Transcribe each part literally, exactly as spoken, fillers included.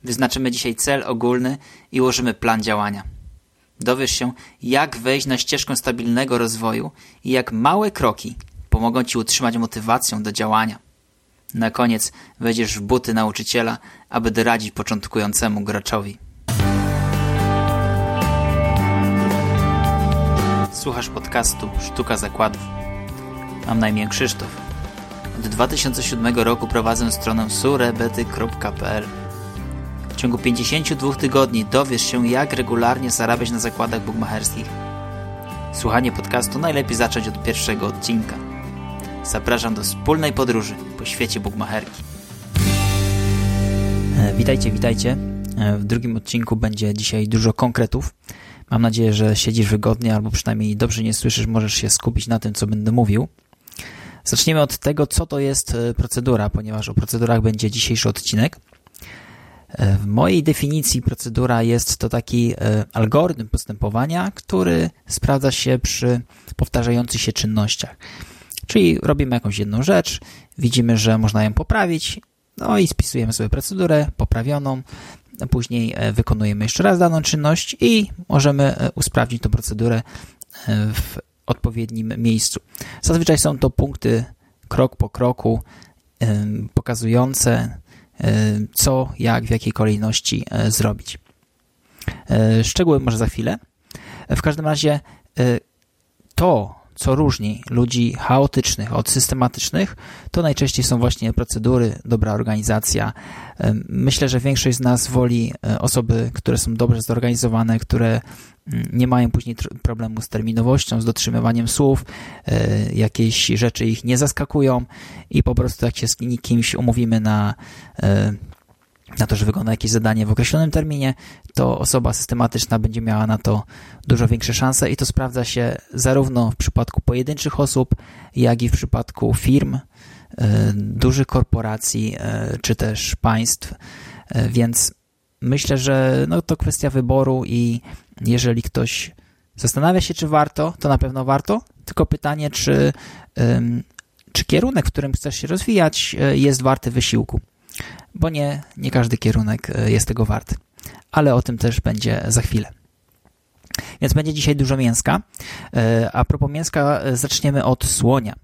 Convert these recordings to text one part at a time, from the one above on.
Wyznaczymy dzisiaj cel ogólny i ułożymy plan działania. Dowiesz się, jak wejść na ścieżkę stabilnego rozwoju i jak małe kroki pomogą Ci utrzymać motywację do działania. Na koniec wejdziesz w buty nauczyciela, aby doradzić początkującemu graczowi. Słuchasz podcastu Sztuka Zakładów. Mam na imię Krzysztof. Od dwa tysiące siódmego roku prowadzę stronę surebety kropka p l. W ciągu pięćdziesięciu dwóch tygodni dowiesz się, jak regularnie zarabiać na zakładach bukmacherskich. Słuchanie podcastu najlepiej zacząć od pierwszego odcinka. Zapraszam do wspólnej podróży po świecie bukmacherki. Witajcie, witajcie. W drugim odcinku będzie dzisiaj dużo konkretów. Mam nadzieję, że siedzisz wygodnie albo przynajmniej dobrze nie słyszysz, możesz się skupić na tym, co będę mówił. Zaczniemy od tego, co to jest procedura, ponieważ o procedurach będzie dzisiejszy odcinek. W mojej definicji procedura jest to taki algorytm postępowania, który sprawdza się przy powtarzających się czynnościach. Czyli robimy jakąś jedną rzecz, widzimy, że można ją poprawić, no i spisujemy sobie procedurę poprawioną, później wykonujemy jeszcze raz daną czynność i możemy usprawnić tę procedurę w odpowiednim miejscu. Zazwyczaj są to punkty krok po kroku pokazujące, co, jak, w jakiej kolejności zrobić. Szczegóły może za chwilę. W każdym razie to, co różni ludzi chaotycznych od systematycznych, to najczęściej są właśnie procedury, dobra organizacja. Myślę, że większość z nas woli osoby, które są dobrze zorganizowane, które nie mają później problemu z terminowością, z dotrzymywaniem słów, jakieś rzeczy ich nie zaskakują i po prostu jak się z kimś umówimy na na to, że wykona jakieś zadanie w określonym terminie, to osoba systematyczna będzie miała na to dużo większe szanse i to sprawdza się zarówno w przypadku pojedynczych osób, jak i w przypadku firm, dużych korporacji, czy też państw, więc myślę, że no, to kwestia wyboru i jeżeli ktoś zastanawia się, czy warto, to na pewno warto, tylko pytanie, czy, czy kierunek, w którym chcesz się rozwijać, jest warty wysiłku. Bo nie, nie każdy kierunek jest tego warty. Ale o tym też będzie za chwilę. Więc będzie dzisiaj dużo mięska. A propos mięska, zaczniemy od słonia.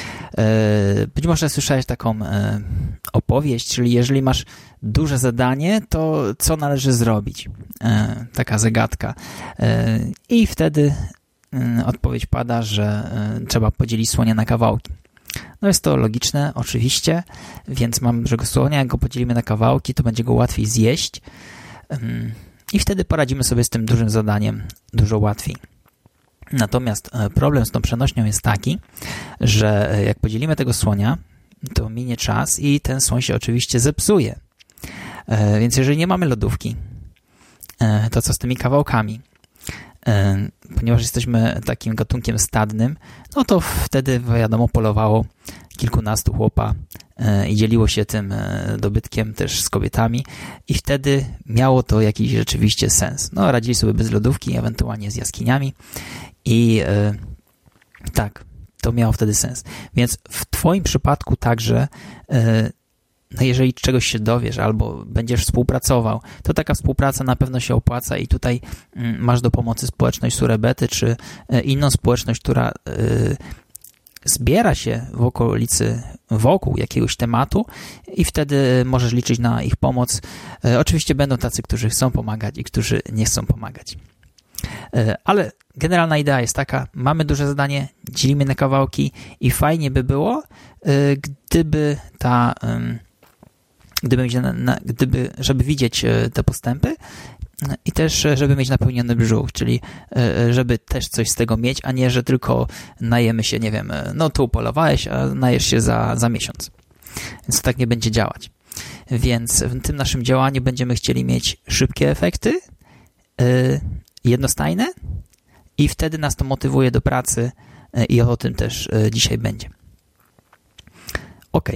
Być może słyszałeś taką opowieść, czyli jeżeli masz duże zadanie, to co należy zrobić? Taka zagadka. I wtedy odpowiedź pada, że trzeba podzielić słonia na kawałki. No jest to logiczne, oczywiście, więc mamy dużego słonia, jak go podzielimy na kawałki, to będzie go łatwiej zjeść i wtedy poradzimy sobie z tym dużym zadaniem dużo łatwiej. Natomiast problem z tą przenośnią jest taki, że jak podzielimy tego słonia, to minie czas i ten słoń się oczywiście zepsuje. Więc jeżeli nie mamy lodówki, to co z tymi kawałkami? Ponieważ jesteśmy takim gatunkiem stadnym, no to wtedy, wiadomo, polowało kilkunastu chłopa i dzieliło się tym dobytkiem też z kobietami i wtedy miało to jakiś rzeczywiście sens. No, radzili sobie bez lodówki, ewentualnie z jaskiniami i tak, to miało wtedy sens. Więc w twoim przypadku także no jeżeli czegoś się dowiesz albo będziesz współpracował, to taka współpraca na pewno się opłaca i tutaj masz do pomocy społeczność Surebety czy inną społeczność, która zbiera się w okolicy, wokół jakiegoś tematu i wtedy możesz liczyć na ich pomoc. Oczywiście będą tacy, którzy chcą pomagać i którzy nie chcą pomagać. Ale generalna idea jest taka, mamy duże zadanie, dzielimy na kawałki i fajnie by było, gdyby ta Gdyby, mieć na, na, gdyby, żeby widzieć te postępy i też, żeby mieć napełniony brzuch, czyli żeby też coś z tego mieć, a nie, że tylko najemy się, nie wiem, no tu polowałeś, a najesz się za, za miesiąc. Więc to tak nie będzie działać. Więc w tym naszym działaniu będziemy chcieli mieć szybkie efekty, jednostajne i wtedy nas to motywuje do pracy i o tym też dzisiaj będzie. Ok.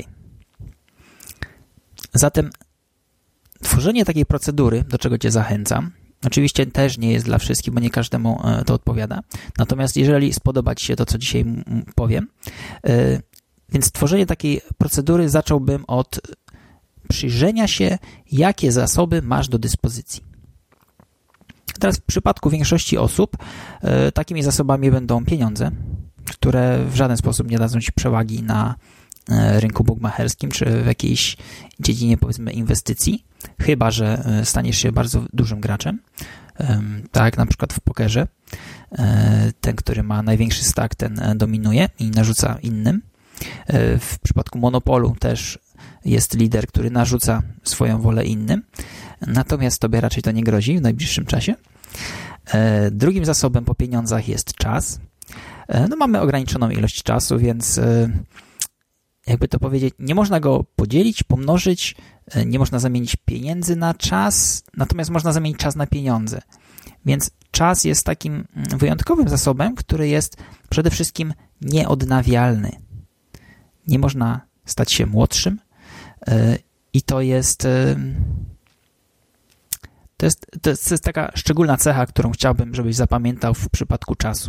Zatem tworzenie takiej procedury, do czego Cię zachęcam, oczywiście też nie jest dla wszystkich, bo nie każdemu to odpowiada. Natomiast jeżeli spodoba Ci się to, co dzisiaj powiem, więc tworzenie takiej procedury zacząłbym od przyjrzenia się, jakie zasoby masz do dyspozycji. Teraz w przypadku większości osób y, takimi zasobami będą pieniądze, które w żaden sposób nie dadzą ci przewagi na y, rynku bukmacherskim czy w jakiejś dziedzinie, powiedzmy, inwestycji, chyba że y, staniesz się bardzo dużym graczem, y, tak jak na przykład w pokerze. Y, ten, który ma największy stack, ten dominuje i narzuca innym. Y, w przypadku monopolu też jest lider, który narzuca swoją wolę innym, natomiast tobie raczej to nie grozi w najbliższym czasie. Drugim zasobem po pieniądzach jest czas. No, mamy ograniczoną ilość czasu, więc jakby to powiedzieć, nie można go podzielić, pomnożyć, nie można zamienić pieniędzy na czas, natomiast można zamienić czas na pieniądze. Więc czas jest takim wyjątkowym zasobem, który jest przede wszystkim nieodnawialny. Nie można stać się młodszym i to jest... To jest, to jest, to jest taka szczególna cecha, którą chciałbym, żebyś zapamiętał w przypadku czasu.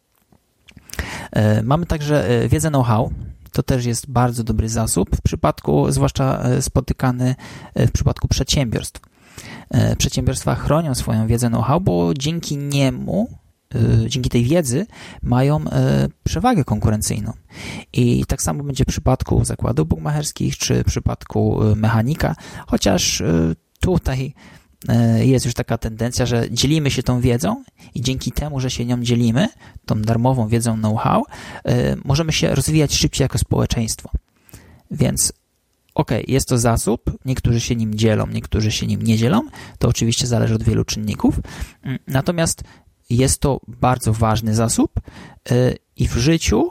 Mamy także wiedzę know-how. To też jest bardzo dobry zasób, w przypadku, zwłaszcza spotykany w przypadku przedsiębiorstw. Przedsiębiorstwa chronią swoją wiedzę know-how, bo dzięki niemu, dzięki tej wiedzy mają przewagę konkurencyjną. I tak samo będzie w przypadku zakładów bukmacherskich, czy w przypadku mechanika, chociaż tutaj jest już taka tendencja, że dzielimy się tą wiedzą i dzięki temu, że się nią dzielimy, tą darmową wiedzą know-how, możemy się rozwijać szybciej jako społeczeństwo. Więc okej, okay, jest to zasób, niektórzy się nim dzielą, niektórzy się nim nie dzielą, to oczywiście zależy od wielu czynników, natomiast jest to bardzo ważny zasób i w życiu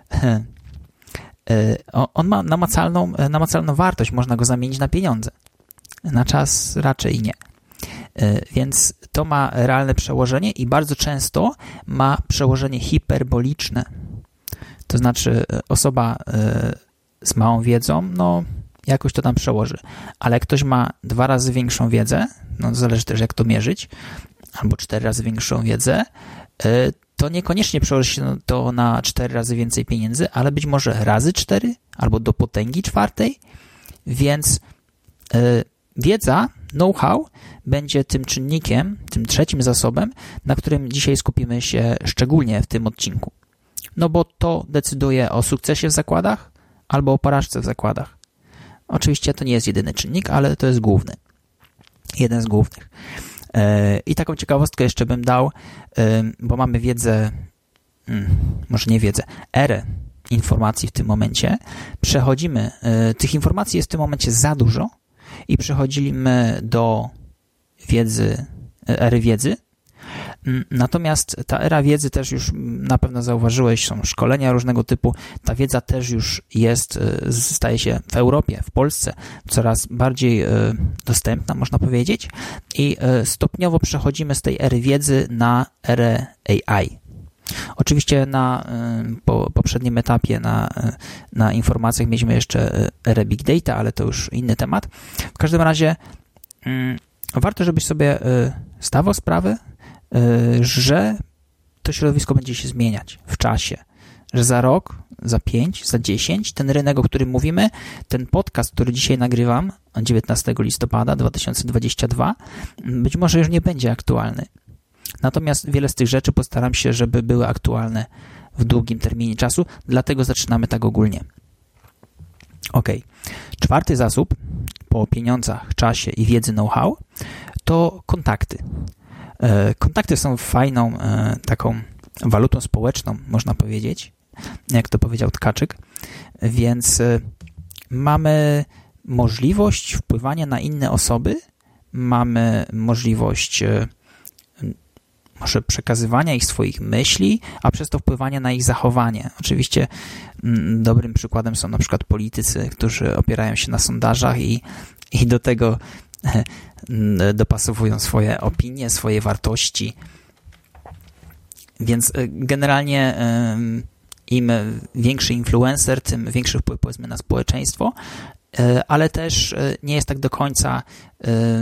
on ma namacalną, namacalną wartość, można go zamienić na pieniądze. Na czas raczej nie. Więc to ma realne przełożenie i bardzo często ma przełożenie hiperboliczne. To znaczy osoba z małą wiedzą, no jakoś to tam przełoży. Ale jak ktoś ma dwa razy większą wiedzę, no zależy też jak to mierzyć, albo cztery razy większą wiedzę, to niekoniecznie przełoży się to na cztery razy więcej pieniędzy, ale być może razy cztery, albo do potęgi czwartej, więc wiedza, know-how będzie tym czynnikiem, tym trzecim zasobem, na którym dzisiaj skupimy się szczególnie w tym odcinku. No bo to decyduje o sukcesie w zakładach albo o porażce w zakładach. Oczywiście to nie jest jedyny czynnik, ale to jest główny. Jeden z głównych. I taką ciekawostkę jeszcze bym dał, bo mamy wiedzę, może nie wiedzę, erę informacji w tym momencie. Przechodzimy, tych informacji jest w tym momencie za dużo, i przechodzimy do wiedzy, ery wiedzy. Natomiast ta era wiedzy też już na pewno zauważyłeś, są szkolenia różnego typu. Ta wiedza też już jest, staje się w Europie, w Polsce coraz bardziej dostępna, można powiedzieć. I stopniowo przechodzimy z tej ery wiedzy na erę A I. Oczywiście na po, poprzednim etapie na, na informacjach mieliśmy jeszcze erę Big Data, ale to już inny temat. W każdym razie mm, warto, żebyś sobie zdawał sprawę, że to środowisko będzie się zmieniać w czasie, że za rok, za pięć, za dziesięć ten rynek, o którym mówimy, ten podcast, który dzisiaj nagrywam dziewiętnastego listopada dwa tysiące dwudziestego drugiego, być może już nie będzie aktualny. Natomiast wiele z tych rzeczy postaram się, żeby były aktualne w długim terminie czasu, dlatego zaczynamy tak ogólnie. Ok. Czwarty zasób po pieniądzach, czasie i wiedzy know-how to kontakty. Kontakty są fajną taką walutą społeczną, można powiedzieć, jak to powiedział Tkaczyk, więc mamy możliwość wpływania na inne osoby, mamy możliwość może przekazywania ich swoich myśli, a przez to wpływania na ich zachowanie. Oczywiście m, dobrym przykładem są na przykład politycy, którzy opierają się na sondażach i, i do tego e, dopasowują swoje opinie, swoje wartości. Więc e, generalnie e, im większy influencer, tym większy wpływ, powiedzmy, na społeczeństwo, ale też nie jest tak do końca,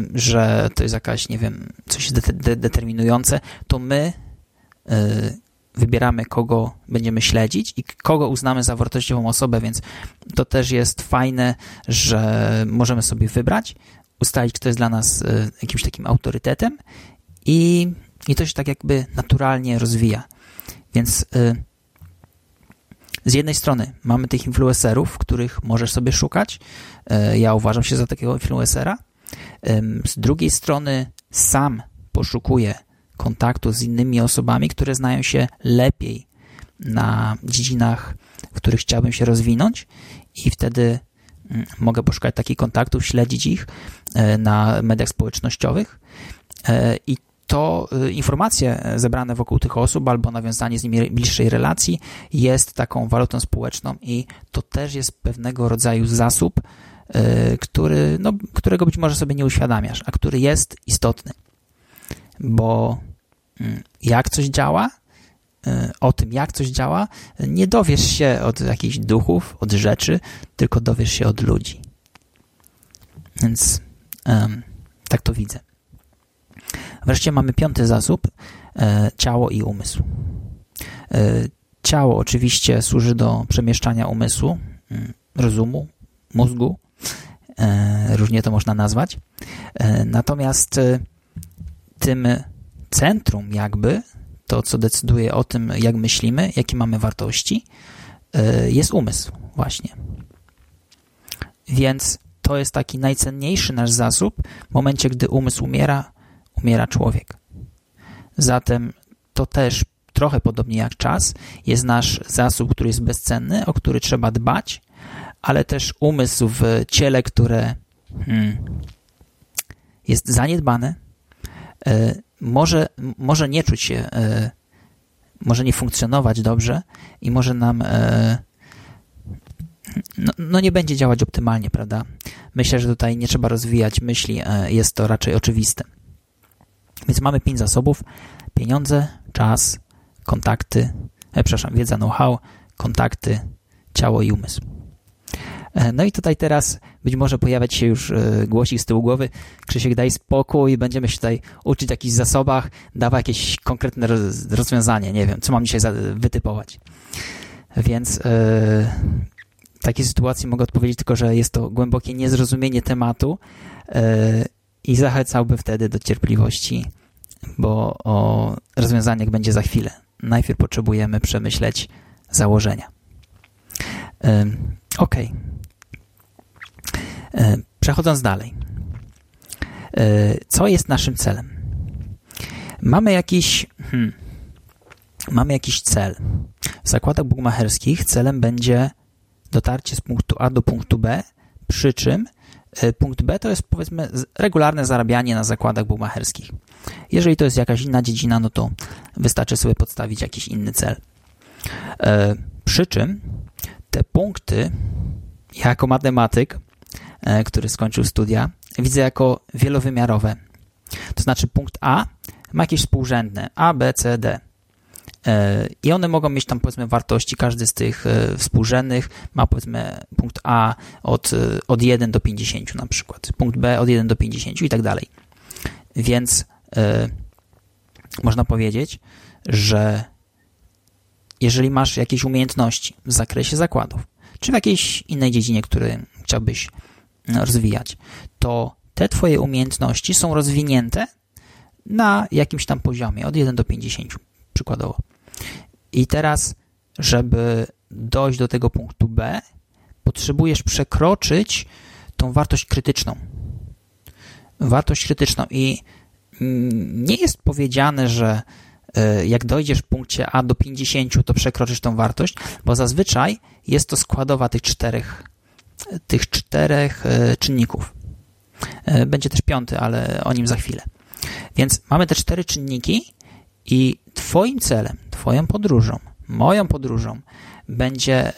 że to jest jakaś, nie wiem, coś de- de- determinujące. To my wybieramy, kogo będziemy śledzić i kogo uznamy za wartościową osobę, więc to też jest fajne, że możemy sobie wybrać, ustalić, kto jest dla nas jakimś takim autorytetem i, i to się tak jakby naturalnie rozwija. Więc y, z jednej strony mamy tych influencerów, których możesz sobie szukać. Y, ja uważam się za takiego influencera. Y, z drugiej strony sam poszukuję kontaktu z innymi osobami, które znają się lepiej na dziedzinach, w których chciałbym się rozwinąć i wtedy y, mogę poszukać takich kontaktów, śledzić ich y, na mediach społecznościowych y, i to informacje zebrane wokół tych osób albo nawiązanie z nimi bliższej relacji jest taką walutą społeczną i to też jest pewnego rodzaju zasób, który, no, którego być może sobie nie uświadamiasz, a który jest istotny, bo jak coś działa, o tym jak coś działa, nie dowiesz się od jakichś duchów, od rzeczy, tylko dowiesz się od ludzi. Więc um, tak to widzę. Wreszcie mamy piąty zasób, e, ciało i umysł. E, ciało oczywiście służy do przemieszczania umysłu, mm, rozumu, mózgu, e, różnie to można nazwać. E, natomiast e, tym centrum jakby, to co decyduje o tym, jak myślimy, jakie mamy wartości, e, jest umysł właśnie. Więc to jest taki najcenniejszy nasz zasób. W momencie, gdy umysł umiera, umiera człowiek. Zatem to też trochę podobnie jak czas jest nasz zasób, który jest bezcenny, o który trzeba dbać, ale też umysł w ciele, które hmm, jest zaniedbane, e, może, może nie czuć się, e, może nie funkcjonować dobrze i może nam e, no, no nie będzie działać optymalnie, prawda? Myślę, że tutaj nie trzeba rozwijać myśli, e, jest to raczej oczywiste. Więc mamy pięć zasobów: pieniądze, czas, kontakty, e, przepraszam, wiedza, know-how, kontakty, ciało i umysł. E, no i tutaj teraz być może pojawiać się już e, głosik z tyłu głowy: Krzysiek, daj spokój, będziemy się tutaj uczyć o jakichś zasobach, dawaj jakieś konkretne roz, rozwiązanie, nie wiem, co mam dzisiaj za, wytypować. Więc e, w takiej sytuacji mogę odpowiedzieć tylko, że jest to głębokie niezrozumienie tematu, e, i zachęcałby wtedy do cierpliwości, bo o rozwiązaniach będzie za chwilę. Najpierw potrzebujemy przemyśleć założenia. Ok. Przechodząc dalej. Co jest naszym celem? Mamy jakiś, hmm, mamy jakiś cel. W zakładach bukmacherskich celem będzie dotarcie z punktu A do punktu B, przy czym punkt B to jest, powiedzmy, regularne zarabianie na zakładach bukmacherskich. Jeżeli to jest jakaś inna dziedzina, no to wystarczy sobie podstawić jakiś inny cel. E, przy czym te punkty, ja jako matematyk, e, który skończył studia, widzę jako wielowymiarowe. To znaczy punkt A ma jakieś współrzędne A, B, C, D. I one mogą mieć tam, powiedzmy, wartości, każdy z tych współrzędnych ma, powiedzmy, punkt A od, od jeden do pięćdziesięciu na przykład, punkt B od jeden do pięćdziesięciu i tak dalej. Więc y, można powiedzieć, że jeżeli masz jakieś umiejętności w zakresie zakładów, czy w jakiejś innej dziedzinie, które chciałbyś rozwijać, to te twoje umiejętności są rozwinięte na jakimś tam poziomie, od jeden do pięćdziesięciu przykładowo. I teraz, żeby dojść do tego punktu B, potrzebujesz przekroczyć tą wartość krytyczną. Wartość krytyczną i nie jest powiedziane, że jak dojdziesz w punkcie A do pięćdziesięciu, to przekroczysz tą wartość, bo zazwyczaj jest to składowa tych czterech, tych czterech czynników. Będzie też piąty, ale o nim za chwilę. Więc mamy te cztery czynniki i twoim celem, twoją podróżą, moją podróżą będzie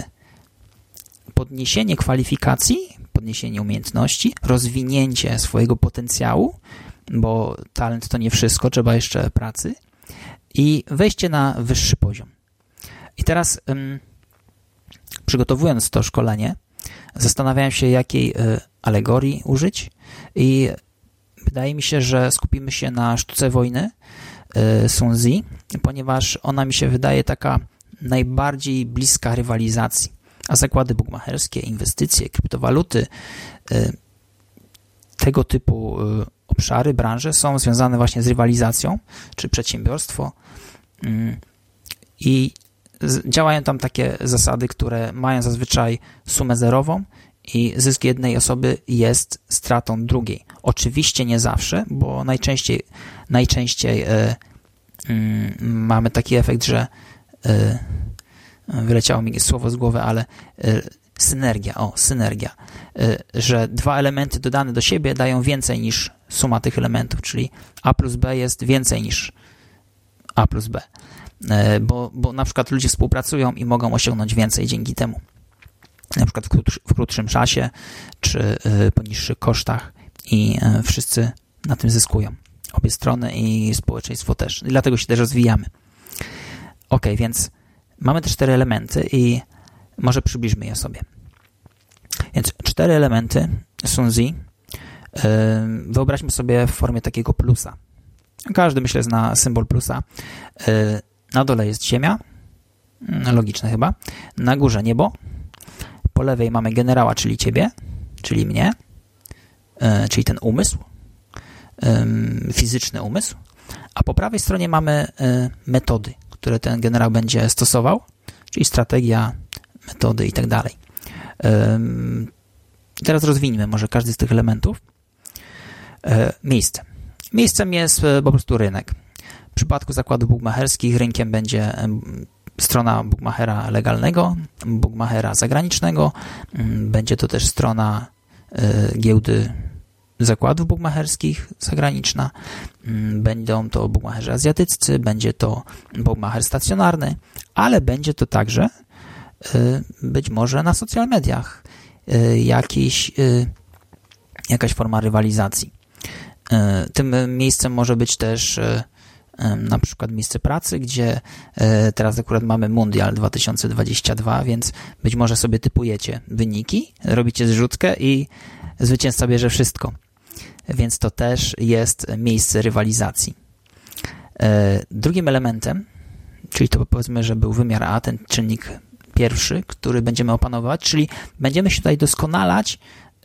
podniesienie kwalifikacji, podniesienie umiejętności, rozwinięcie swojego potencjału, bo talent to nie wszystko, trzeba jeszcze pracy i wejście na wyższy poziom. I teraz ym, przygotowując to szkolenie, zastanawiałem się, jakiej y, alegorii użyć i wydaje mi się, że skupimy się na sztuce wojny Sun Tzu, ponieważ ona mi się wydaje taka najbardziej bliska rywalizacji. A zakłady bukmacherskie, inwestycje, kryptowaluty, tego typu obszary, branże są związane właśnie z rywalizacją, czy przedsiębiorstwo i działają tam takie zasady, które mają zazwyczaj sumę zerową i zysk jednej osoby jest stratą drugiej. Oczywiście nie zawsze, bo najczęściej, najczęściej y, y, mamy taki efekt, że y, wyleciało mi słowo z głowy, ale y, synergia, o, synergia, y, że dwa elementy dodane do siebie dają więcej niż suma tych elementów, czyli A plus B jest więcej niż A plus B, y, bo, bo na przykład ludzie współpracują i mogą osiągnąć więcej dzięki temu. Na przykład w, krótsz, w krótszym czasie, czy y, po niższych kosztach i y, wszyscy na tym zyskują. Obie strony i społeczeństwo też. I dlatego się też rozwijamy. Ok, więc mamy te cztery elementy i może przybliżmy je sobie. Więc cztery elementy Sun Tzu y, wyobraźmy sobie w formie takiego plusa. Każdy, myślę, zna symbol plusa. Y, na dole jest ziemia, logiczne chyba. Na górze niebo. Po lewej mamy generała, czyli ciebie, czyli mnie, y, czyli ten umysł, y, fizyczny umysł, a po prawej stronie mamy y, metody, które ten generał będzie stosował, czyli strategia, metody i tak dalej. Teraz rozwiniemy może każdy z tych elementów. Y, miejsce. Miejscem jest y, po prostu rynek. W przypadku zakładów bukmacherskich rynkiem będzie y, strona bukmachera legalnego, bukmachera zagranicznego, będzie to też strona y, giełdy zakładów bukmacherskich zagraniczna, będą to bukmacherzy azjatyccy, będzie to bukmacher stacjonarny, ale będzie to także y, być może na social mediach y, jakiś, y, jakaś forma rywalizacji. Y, tym miejscem może być też y, na przykład miejsce pracy, gdzie teraz akurat mamy Mundial dwa tysiące dwudziesty drugi, więc być może sobie typujecie wyniki, robicie zrzutkę i zwycięzca bierze wszystko. Więc to też jest miejsce rywalizacji. Drugim elementem, czyli to powiedzmy, że był wymiar A, ten czynnik pierwszy, który będziemy opanowywać, czyli będziemy się tutaj doskonalać,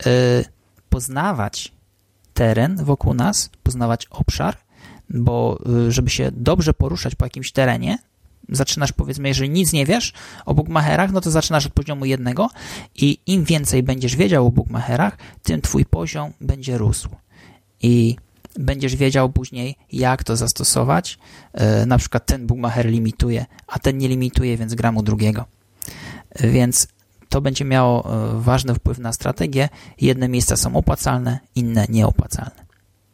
poznawać teren wokół nas, poznawać obszar, bo żeby się dobrze poruszać po jakimś terenie, zaczynasz, powiedzmy, jeżeli nic nie wiesz o bukmacherach, no to zaczynasz od poziomu jednego i im więcej będziesz wiedział o bukmacherach, tym twój poziom będzie rósł. I będziesz wiedział później, jak to zastosować. Yy, na przykład ten bukmacher limituje, a ten nie limituje, więc gram u drugiego. Yy, więc to będzie miało yy, ważny wpływ na strategię. Jedne miejsca są opłacalne, inne nieopłacalne.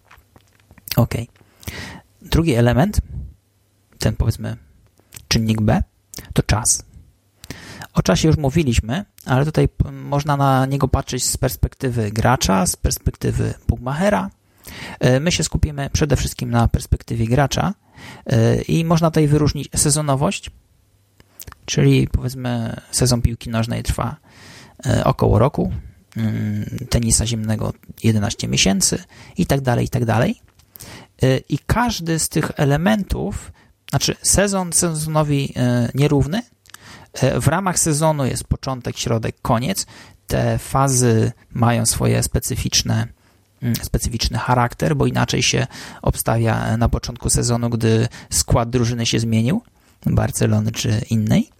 Ok. Drugi element, ten powiedzmy czynnik B, to czas. O czasie już mówiliśmy, ale tutaj można na niego patrzeć z perspektywy gracza, z perspektywy bukmachera. My się skupimy przede wszystkim na perspektywie gracza i można tutaj wyróżnić sezonowość, czyli powiedzmy sezon piłki nożnej trwa około roku, tenisa ziemnego jedenaście miesięcy i tak dalej, i tak dalej. I każdy z tych elementów, znaczy sezon sezonowi nierówny, w ramach sezonu jest początek, środek, koniec. Te fazy mają swoje specyficzne, specyficzny charakter, bo inaczej się obstawia na początku sezonu, gdy skład drużyny się zmienił, Barcelony czy innej.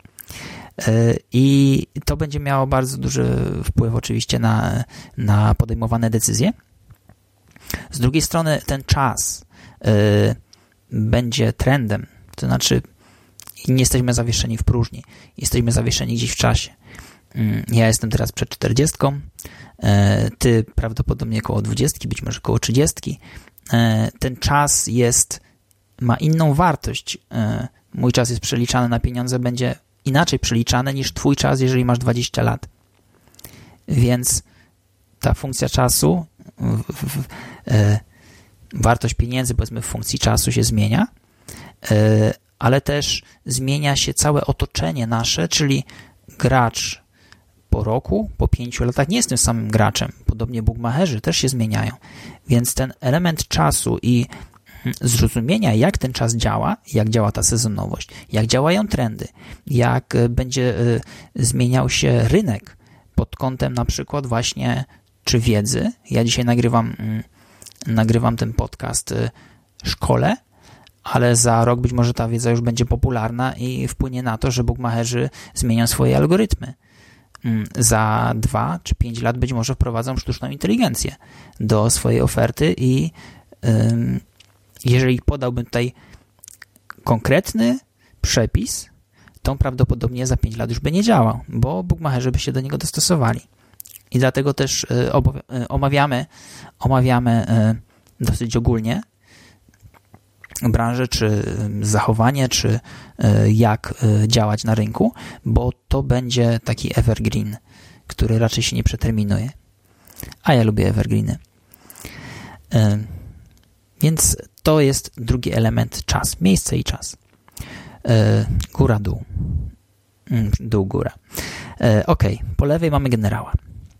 I to będzie miało bardzo duży wpływ oczywiście na, na podejmowane decyzje. Z drugiej strony ten czas y, będzie trendem, to znaczy nie jesteśmy zawieszeni w próżni, jesteśmy zawieszeni gdzieś w czasie. Y, ja jestem teraz przed czterdziestką, y, ty prawdopodobnie koło dwudziestki, być może koło trzydziestki. Y, ten czas jest, ma inną wartość. Y, mój czas jest przeliczany na pieniądze, będzie inaczej przeliczany niż twój czas, jeżeli masz dwadzieścia lat. Więc ta funkcja czasu, w, w, w, e, wartość pieniędzy, powiedzmy, w funkcji czasu się zmienia, e, ale też zmienia się całe otoczenie nasze, czyli gracz po roku, po pięciu latach nie jest tym samym graczem. Podobnie bukmacherzy też się zmieniają. Więc ten element czasu i zrozumienia, jak ten czas działa, jak działa ta sezonowość, jak działają trendy, jak będzie zmieniał się rynek pod kątem na przykład właśnie czy wiedzy. Ja dzisiaj nagrywam, nagrywam ten podcast w szkole, ale za rok być może ta wiedza już będzie popularna i wpłynie na to, że bookmacherzy zmienią swoje algorytmy. Za dwa czy pięć lat być może wprowadzą sztuczną inteligencję do swojej oferty i ym, jeżeli podałbym tutaj konkretny przepis, to prawdopodobnie za pięć lat już by nie działał, bo bookmacherzy by się do niego dostosowali. I dlatego też y, y, omawiamy, omawiamy y, dosyć ogólnie branżę, czy zachowanie, czy jak działać na rynku, bo to będzie taki evergreen, który raczej się nie przeterminuje. A ja lubię evergreeny. Więc to jest drugi element, czas, miejsce i czas. Góra, dół. Dół, góra. Ok, po lewej mamy generała.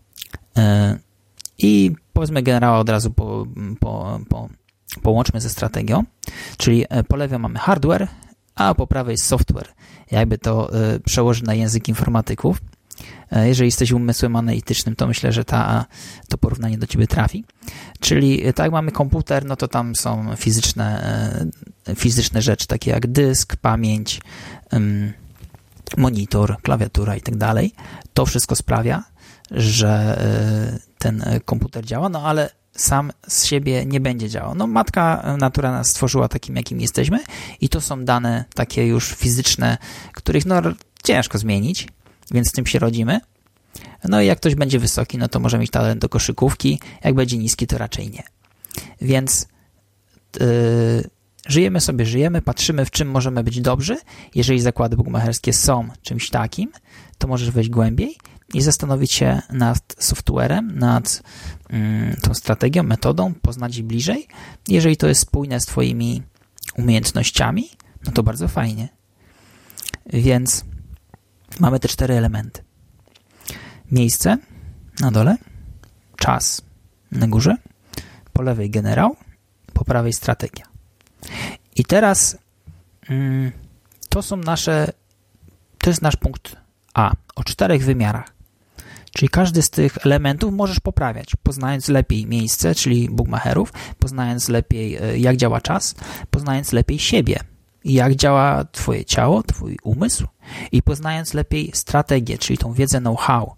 I powiedzmy generała od razu po, po, po połączmy ze strategią, czyli po lewej mamy hardware, a po prawej jest software. Jakby to y, przełożyć na język informatyków. Y, jeżeli jesteś umysłem analitycznym, to myślę, że ta, to porównanie do ciebie trafi. Czyli y, tak jak mamy komputer, no to tam są fizyczne, y, fizyczne rzeczy, takie jak dysk, pamięć, y, monitor, klawiatura i tak dalej. To wszystko sprawia, że y, ten komputer działa, no ale sam z siebie nie będzie działał. No matka natura nas stworzyła takim, jakim jesteśmy i to są dane takie już fizyczne, których no ciężko zmienić, więc z tym się rodzimy. No i jak ktoś będzie wysoki, no to może mieć talent do koszykówki, jak będzie niski, to raczej nie. Więc yy, żyjemy sobie, żyjemy, patrzymy, w czym możemy być dobrzy. Jeżeli zakłady bookmacherskie są czymś takim, to możesz wejść głębiej i zastanowić się nad softwarem, nad mm, tą strategią, metodą, poznać jej bliżej. Jeżeli to jest spójne z twoimi umiejętnościami, no to bardzo fajnie. Więc mamy te cztery elementy. Miejsce na dole, czas na górze, po lewej generał, po prawej strategia. I teraz mm, to są nasze, to jest nasz punkt A, o czterech wymiarach. Czyli każdy z tych elementów możesz poprawiać, poznając lepiej miejsce, czyli bookmacherów, poznając lepiej, jak działa czas, poznając lepiej siebie, jak działa twoje ciało, twój umysł i poznając lepiej strategię, czyli tą wiedzę know-how.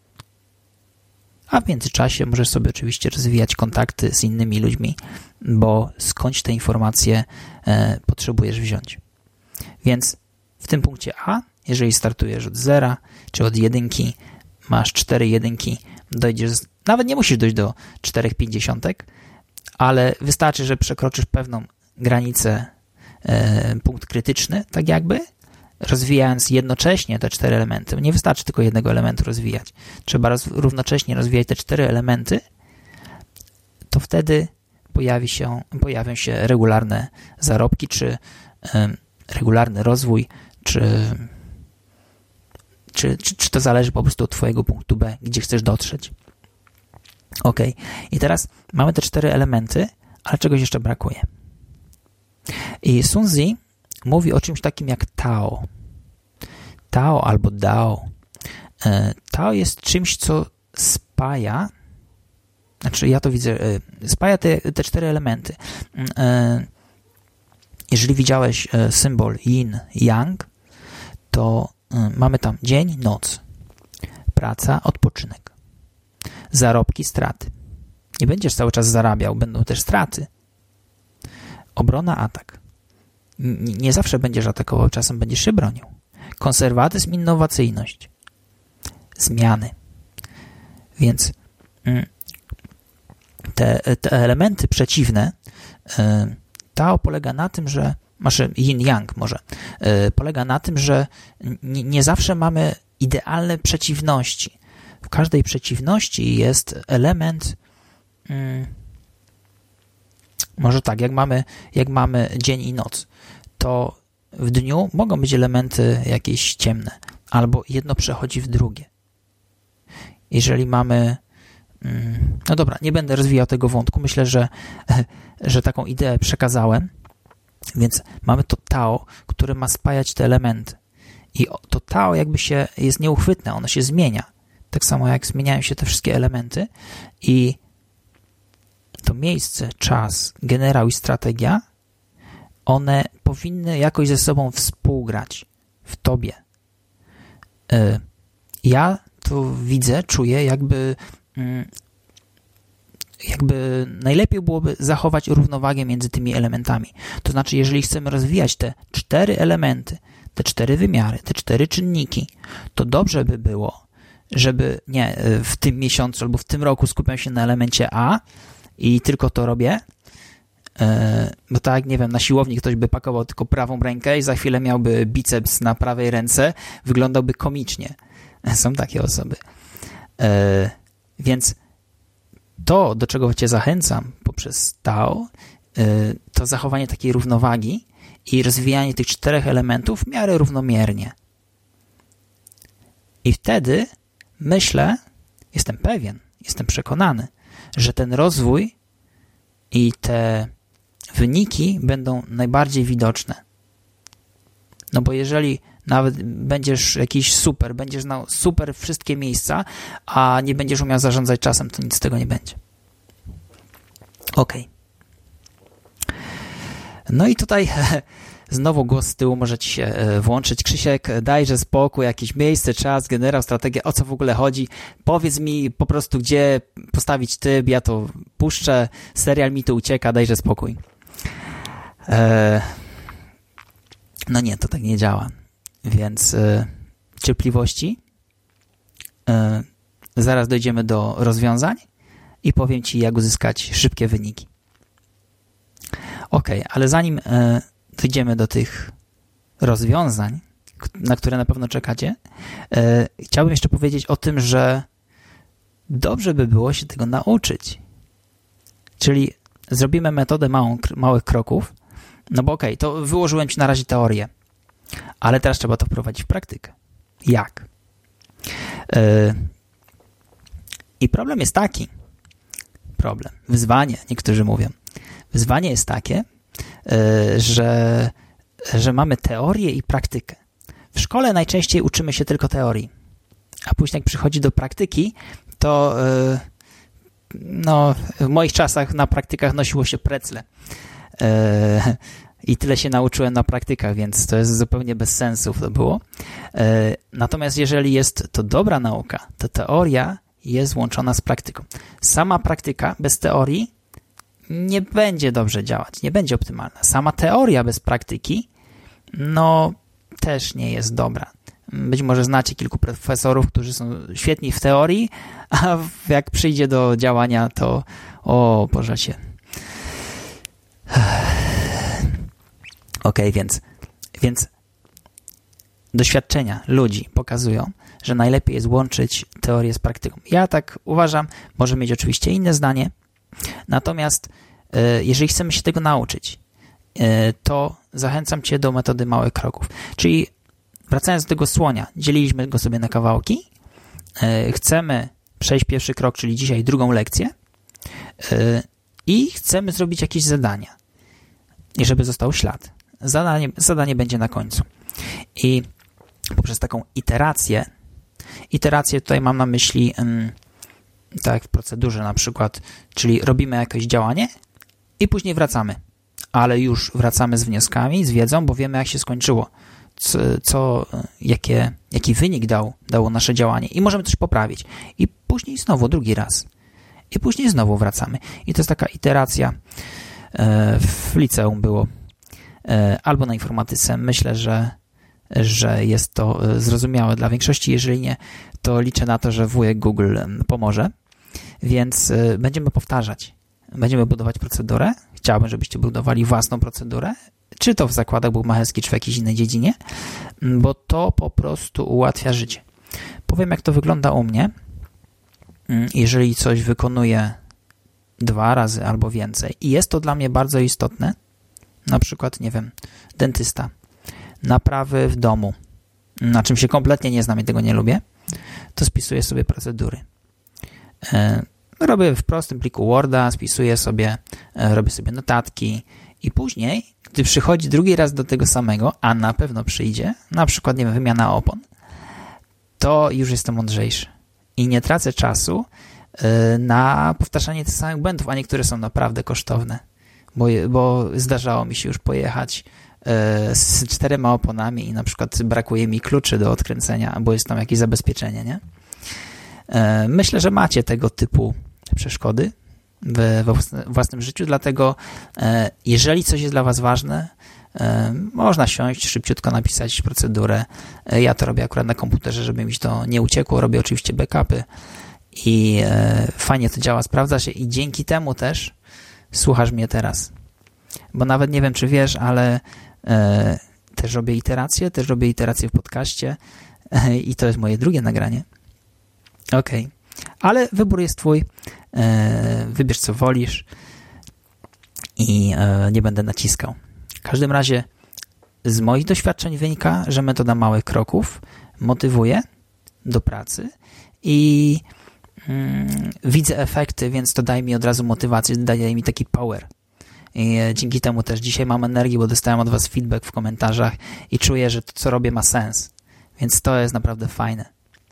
A w międzyczasie możesz sobie oczywiście rozwijać kontakty z innymi ludźmi, bo skądś te informacje e, potrzebujesz wziąć. Więc w tym punkcie A, jeżeli startujesz od zera czy od jedynki, masz cztery jedynki, dojdziesz, nawet nie musisz dojść do czterech pięćdziesiątek, ale wystarczy, że przekroczysz pewną granicę, e, punkt krytyczny, tak jakby, rozwijając jednocześnie te cztery elementy. Nie wystarczy tylko jednego elementu rozwijać. Trzeba roz, równocześnie rozwijać te cztery elementy, to wtedy pojawi się, pojawią się regularne zarobki, czy e, regularny rozwój, czy Czy, czy, czy to zależy po prostu od twojego punktu B, gdzie chcesz dotrzeć. Ok. I teraz mamy te cztery elementy, ale czegoś jeszcze brakuje. I Sun Tzu mówi o czymś takim jak Tao. Tao albo Dao. Tao jest czymś, co spaja, znaczy ja to widzę, spaja te, te cztery elementy. Jeżeli widziałeś symbol Yin, Yang, to mamy tam dzień, noc, praca, odpoczynek, zarobki, straty. Nie będziesz cały czas zarabiał, będą też straty. Obrona, atak. Nie zawsze będziesz atakował, czasem będziesz się bronił. Konserwatyzm, innowacyjność. Zmiany. Więc te, te elementy przeciwne, Tao polega na tym, że masz yin-yang może, polega na tym, że nie, nie zawsze mamy idealne przeciwności. W każdej przeciwności jest element, hmm, może tak, jak mamy, jak mamy dzień i noc, to w dniu mogą być elementy jakieś ciemne, albo jedno przechodzi w drugie. Jeżeli mamy No dobra, nie będę rozwijał tego wątku. Myślę, że, że taką ideę przekazałem. Więc mamy to Tao, które ma spajać te elementy. I to Tao jakby się jest nieuchwytne, ono się zmienia. Tak samo jak zmieniają się te wszystkie elementy i to miejsce, czas, generał i strategia, one powinny jakoś ze sobą współgrać w tobie. Ja to widzę, czuję, jakby jakby najlepiej byłoby zachować równowagę między tymi elementami. To znaczy, jeżeli chcemy rozwijać te cztery elementy, te cztery wymiary, te cztery czynniki, to dobrze by było, żeby nie w tym miesiącu albo w tym roku skupiam się na elemencie A i tylko to robię, bo tak, nie wiem, na siłowni ktoś by pakował tylko prawą rękę i za chwilę miałby biceps na prawej ręce, wyglądałby komicznie. Są takie osoby. Więc to, do czego cię zachęcam poprzez Tao, to zachowanie takiej równowagi i rozwijanie tych czterech elementów w miarę równomiernie. I wtedy myślę, jestem pewien, jestem przekonany, że ten rozwój i te wyniki będą najbardziej widoczne. No bo jeżeli nawet będziesz jakiś super, będziesz znał super wszystkie miejsca, a nie będziesz umiał zarządzać czasem, to nic z tego nie będzie. Ok. No i tutaj znowu głos z tyłu może ci się włączyć. Krzysiek, dajże spokój, jakieś miejsce, czas, generał, strategia, o co w ogóle chodzi? Powiedz mi po prostu, gdzie postawić typ, ja to puszczę, serial mi tu ucieka, dajże spokój. Eee, no nie, to tak nie działa. Więc e, cierpliwości. E, zaraz dojdziemy do rozwiązań i powiem ci, jak uzyskać szybkie wyniki. Ok, ale zanim e, dojdziemy do tych rozwiązań, na które na pewno czekacie, e, chciałbym jeszcze powiedzieć o tym, że dobrze by było się tego nauczyć. Czyli zrobimy metodę małą, małych kroków, no bo ok, to wyłożyłem ci na razie teorię, ale teraz trzeba to wprowadzić w praktykę. Jak? Yy, I problem jest taki, problem, wyzwanie, niektórzy mówią, wyzwanie jest takie, yy, że, że mamy teorię i praktykę. W szkole najczęściej uczymy się tylko teorii, a później jak przychodzi do praktyki, to yy, no, w moich czasach na praktykach nosiło się precle. Yy, I tyle się nauczyłem na praktykach, więc to jest zupełnie bez sensu to było. Natomiast jeżeli jest to dobra nauka, to teoria jest łączona z praktyką. Sama praktyka bez teorii nie będzie dobrze działać, nie będzie optymalna. Sama teoria bez praktyki, no też nie jest dobra. Być może znacie kilku profesorów, którzy są świetni w teorii, a jak przyjdzie do działania, to o, Boże się. Ok, więc, więc doświadczenia ludzi pokazują, że najlepiej jest łączyć teorię z praktyką. Ja tak uważam, może mieć oczywiście inne zdanie, natomiast y, jeżeli chcemy się tego nauczyć, y, to zachęcam cię do metody małych kroków. Czyli wracając do tego słonia, dzieliliśmy go sobie na kawałki, y, chcemy przejść pierwszy krok, czyli dzisiaj drugą lekcję y, i chcemy zrobić jakieś zadania, i żeby został ślad. Zadanie, zadanie będzie na końcu. I poprzez taką iterację, iterację tutaj mam na myśli, um, tak jak w procedurze na przykład, czyli robimy jakieś działanie i później wracamy. Ale już wracamy z wnioskami, z wiedzą, bo wiemy, jak się skończyło, co, co jakie, jaki wynik dał, dało nasze działanie i możemy coś poprawić. I później znowu drugi raz. I później znowu wracamy. I to jest taka iteracja. E, w liceum było albo na informatyce. Myślę, że, że jest to zrozumiałe dla większości. Jeżeli nie, to liczę na to, że wujek Google pomoże. Więc będziemy powtarzać. Będziemy budować procedurę. Chciałbym, żebyście budowali własną procedurę, czy to w zakładach bukmacherskich, czy w jakiejś innej dziedzinie, bo to po prostu ułatwia życie. Powiem, jak to wygląda u mnie. Jeżeli coś wykonuję dwa razy albo więcej i jest to dla mnie bardzo istotne, na przykład, nie wiem, dentysta, naprawy w domu, na czym się kompletnie nie znam i tego nie lubię, to spisuję sobie procedury. robię w prostym pliku Worda, spisuję sobie, robię sobie notatki i później, gdy przychodzi drugi raz do tego samego, a na pewno przyjdzie, na przykład, nie wiem, wymiana opon, to już jestem mądrzejszy i nie tracę czasu na powtarzanie tych samych błędów, a niektóre są naprawdę kosztowne, bo, bo zdarzało mi się już pojechać z czterema oponami i na przykład brakuje mi kluczy do odkręcenia, bo jest tam jakieś zabezpieczenie, nie? Myślę, że macie tego typu przeszkody we własnym życiu, dlatego jeżeli coś jest dla was ważne, można siąść, szybciutko napisać procedurę. Ja to robię akurat na komputerze, żeby mi to nie uciekło. Robię oczywiście backupy i fajnie to działa, sprawdza się i dzięki temu też słuchasz mnie teraz. Bo nawet nie wiem, czy wiesz, ale też robię iteracje, też robię iteracje w podcaście i to jest moje drugie nagranie. Okej, okay. Ale wybór jest twój, wybierz co wolisz i nie będę naciskał. W każdym razie z moich doświadczeń wynika, że metoda małych kroków motywuje do pracy i mm, widzę efekty, więc to daje mi od razu motywację, daje mi taki power. I dzięki temu też dzisiaj mam energię, bo dostałem od was feedback w komentarzach i czuję, że to, co robię, ma sens. Więc to jest naprawdę fajne.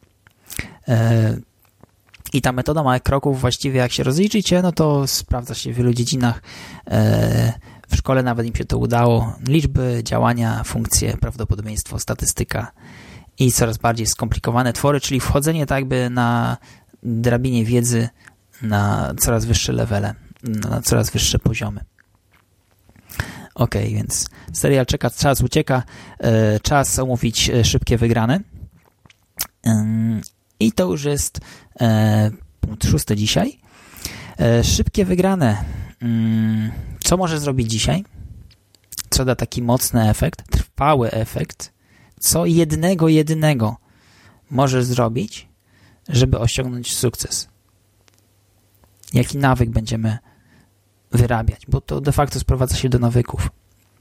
I ta metoda małych kroków właściwie, jak się rozliczycie, no to sprawdza się w wielu dziedzinach. W szkole nawet im się to udało. Liczby, działania, funkcje, prawdopodobieństwo, statystyka i coraz bardziej skomplikowane twory, czyli wchodzenie tak jakby na drabinie wiedzy na coraz wyższe levele, na coraz wyższe poziomy. Ok, więc serial czeka, czas ucieka, czas omówić szybkie wygrane. I to już jest punkt szósty dzisiaj. Szybkie wygrane. Co możesz zrobić dzisiaj? Co da taki mocny efekt, trwały efekt? Co jednego, jedynego możesz zrobić, żeby osiągnąć sukces? Jaki nawyk będziemy wyrabiać? Bo to de facto sprowadza się do nawyków.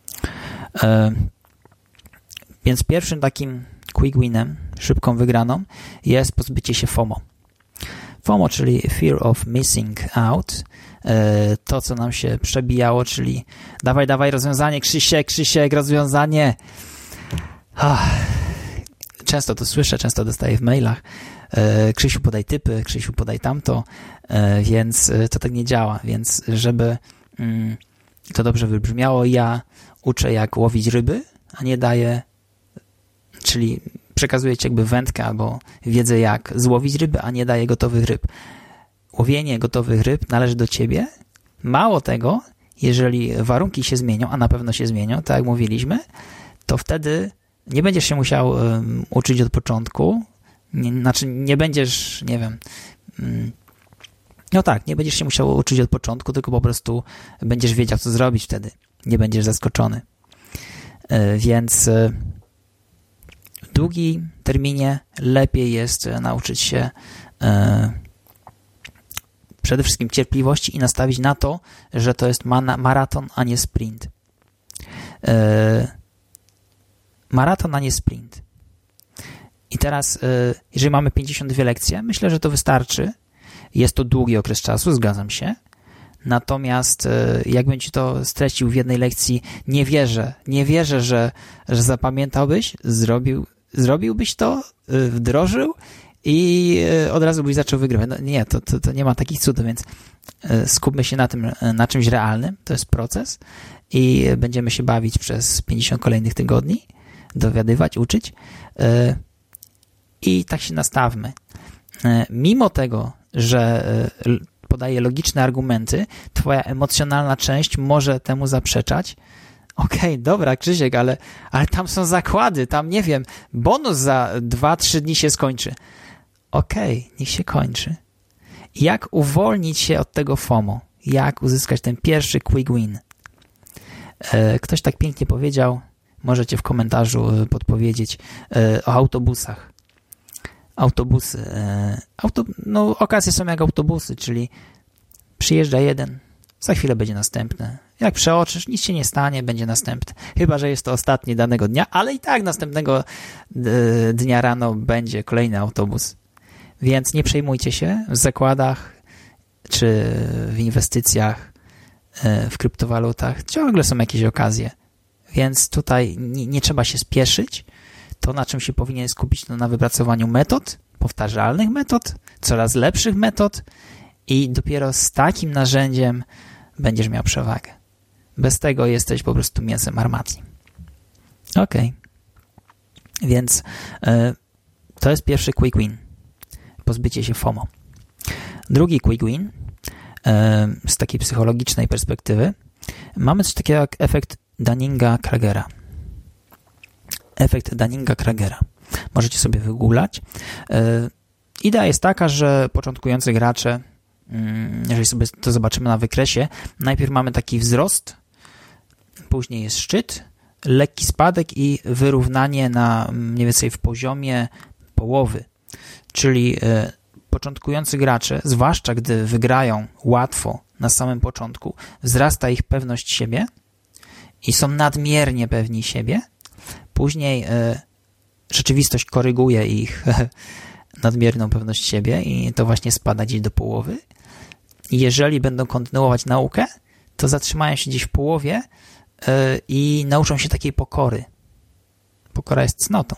Więc pierwszym takim quick winem, szybką wygraną, jest pozbycie się FOMO. FOMO, czyli Fear of Missing Out. To, co nam się przebijało, czyli dawaj, dawaj rozwiązanie, Krzysiek, Krzysiek, rozwiązanie. Często to słyszę, często dostaję w mailach. Krzysiu, podaj typy, Krzysiu, podaj tamto, więc to tak nie działa. Więc żeby to dobrze wybrzmiało, ja uczę, jak łowić ryby, a nie daję, czyli przekazuję ci jakby wędkę albo wiedzę, jak złowić ryby, a nie daję gotowych ryb. Łowienie gotowych ryb należy do ciebie. Mało tego, jeżeli warunki się zmienią, a na pewno się zmienią, tak jak mówiliśmy, to wtedy nie będziesz się musiał um, uczyć od początku. Nie, znaczy nie będziesz, nie wiem, um, no tak, nie będziesz się musiał uczyć od początku, tylko po prostu będziesz wiedział, co zrobić wtedy. Nie będziesz zaskoczony. Yy, więc yy, w długim terminie lepiej jest yy, nauczyć się yy, przede wszystkim cierpliwości i nastawić na to, że to jest maraton, a nie sprint. Yy, maraton, a nie sprint. I teraz, yy, jeżeli mamy pięćdziesiąt dwie lekcje, myślę, że to wystarczy. Jest to długi okres czasu, zgadzam się. Natomiast yy, jakbym ci to streścił w jednej lekcji, nie wierzę, nie wierzę, że, że zapamiętałbyś, zrobił, zrobiłbyś to, yy, wdrożył i od razu byś zaczął wygrywać. No nie, to, to, to nie ma takich cudów, więc skupmy się na tym, na czymś realnym. To jest proces i będziemy się bawić przez pięćdziesiąt kolejnych tygodni, dowiadywać, uczyć i tak się nastawmy. Mimo tego, że podaję logiczne argumenty, twoja emocjonalna część może temu zaprzeczać. Okej, okay, dobra, Krzysiek, ale, ale tam są zakłady, tam nie wiem, bonus za dwa trzy dni się skończy. Okej, okay, niech się kończy. Jak uwolnić się od tego FOMO? Jak uzyskać ten pierwszy quick win? Ktoś tak pięknie powiedział, możecie w komentarzu podpowiedzieć, o autobusach. Autobusy. Auto, no, okazje są jak autobusy, czyli przyjeżdża jeden, za chwilę będzie następny. Jak przeoczysz, nic się nie stanie, będzie następny. Chyba że jest to ostatni danego dnia, ale i tak następnego dnia rano będzie kolejny autobus. Więc nie przejmujcie się w zakładach czy w inwestycjach, w kryptowalutach. Ciągle są jakieś okazje, więc tutaj nie, nie trzeba się spieszyć. To, na czym się powinien skupić, to na wypracowaniu metod, powtarzalnych metod, coraz lepszych metod i dopiero z takim narzędziem będziesz miał przewagę. Bez tego jesteś po prostu mięsem armatnim. Ok. Więc y, to jest pierwszy quick win. Pozbycie się FOMO. Drugi quick win y, z takiej psychologicznej perspektywy mamy coś takiego jak efekt Dunninga-Krugera. Efekt Dunninga-Krugera. Możecie sobie wygooglać. Y, idea jest taka, że początkujący gracze, y, jeżeli sobie to zobaczymy na wykresie, najpierw mamy taki wzrost, później jest szczyt, lekki spadek i wyrównanie na mniej więcej w poziomie połowy. Czyli y, początkujący gracze, zwłaszcza gdy wygrają łatwo na samym początku, wzrasta ich pewność siebie i są nadmiernie pewni siebie. Później y, rzeczywistość koryguje ich nadmierną pewność siebie i to właśnie spada gdzieś do połowy. I jeżeli będą kontynuować naukę, to zatrzymają się gdzieś w połowie y, i nauczą się takiej pokory. Pokora jest cnotą.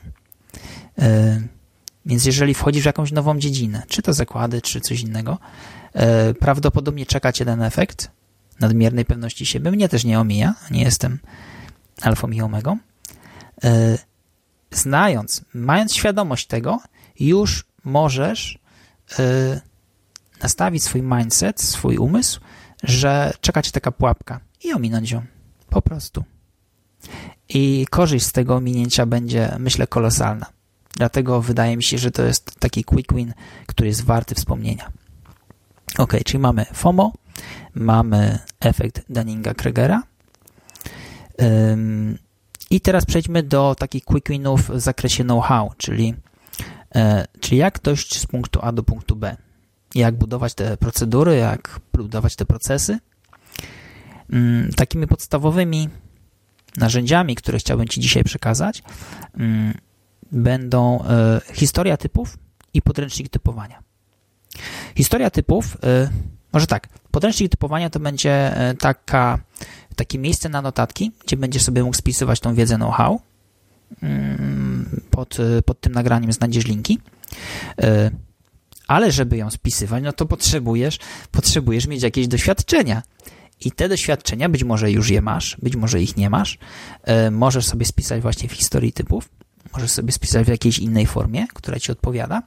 Y, Więc jeżeli wchodzisz w jakąś nową dziedzinę, czy to zakłady, czy coś innego, e, prawdopodobnie czeka cię ten efekt nadmiernej pewności siebie. Mnie też nie omija, nie jestem alfą i omegą. E, znając, mając świadomość tego, już możesz e, nastawić swój mindset, swój umysł, że czeka cię taka pułapka i ominąć ją. Po prostu. I korzyść z tego ominięcia będzie, myślę, kolosalna. Dlatego wydaje mi się, że to jest taki quick win, który jest warty wspomnienia. Ok, czyli mamy FOMO, mamy efekt Dunninga-Krugera. Ym, I teraz przejdźmy do takich quick winów w zakresie know-how, czyli, e, czyli jak dojść z punktu A do punktu B. Jak budować te procedury, jak budować te procesy. Ym, takimi podstawowymi narzędziami, które chciałbym Ci dzisiaj przekazać, ym, będą e, historia typów i podręcznik typowania. Historia typów, e, może tak, podręcznik typowania to będzie e, taka, takie miejsce na notatki, gdzie będziesz sobie mógł spisywać tą wiedzę know-how. Mm, pod, pod tym nagraniem znajdziesz linki. E, ale żeby ją spisywać, no to potrzebujesz, potrzebujesz mieć jakieś doświadczenia. I te doświadczenia, być może już je masz, być może ich nie masz, e, możesz sobie spisać właśnie w historii typów. Możesz sobie spisać w jakiejś innej formie, która Ci odpowiada.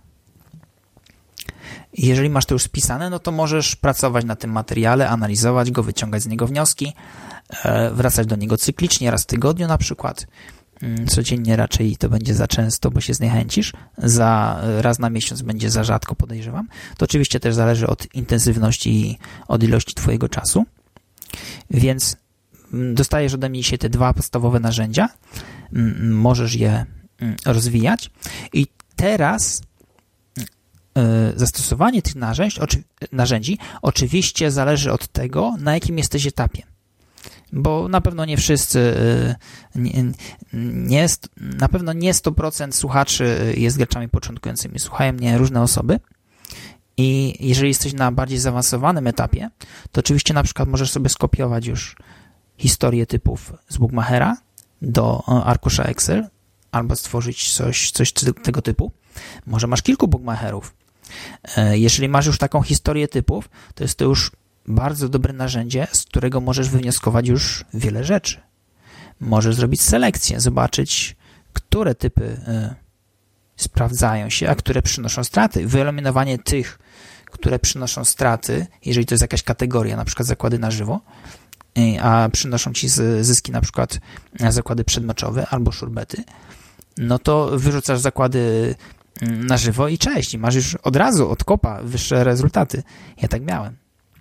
Jeżeli masz to już spisane, no to możesz pracować na tym materiale, analizować go, wyciągać z niego wnioski, wracać do niego cyklicznie, raz w tygodniu na przykład. Codziennie raczej to będzie za często, bo się zniechęcisz. Za raz na miesiąc będzie za rzadko, podejrzewam. To oczywiście też zależy od intensywności i od ilości Twojego czasu. Więc dostajesz ode mnie dzisiaj te dwa podstawowe narzędzia. Możesz je rozwijać. I teraz zastosowanie tych narzędzi, narzędzi oczywiście zależy od tego, na jakim jesteś etapie. Bo na pewno nie wszyscy, nie, nie jest, na pewno nie sto procent słuchaczy jest graczami początkującymi. Słuchają mnie różne osoby i jeżeli jesteś na bardziej zaawansowanym etapie, to oczywiście na przykład możesz sobie skopiować już historię typów z Bookmachera do arkusza Excel albo stworzyć coś, coś tego typu. Może masz kilku bookmacherów. Jeżeli masz już taką historię typów, to jest to już bardzo dobre narzędzie, z którego możesz wywnioskować już wiele rzeczy. Możesz zrobić selekcję, zobaczyć, które typy y, sprawdzają się, a które przynoszą straty. Wyeliminowanie tych, które przynoszą straty, jeżeli to jest jakaś kategoria, na przykład zakłady na żywo, y, a przynoszą ci z, zyski na przykład zakłady przedmeczowe albo szurbety, no to wyrzucasz zakłady na żywo i cześć. I masz już od razu, od kopa wyższe rezultaty. Ja tak miałem.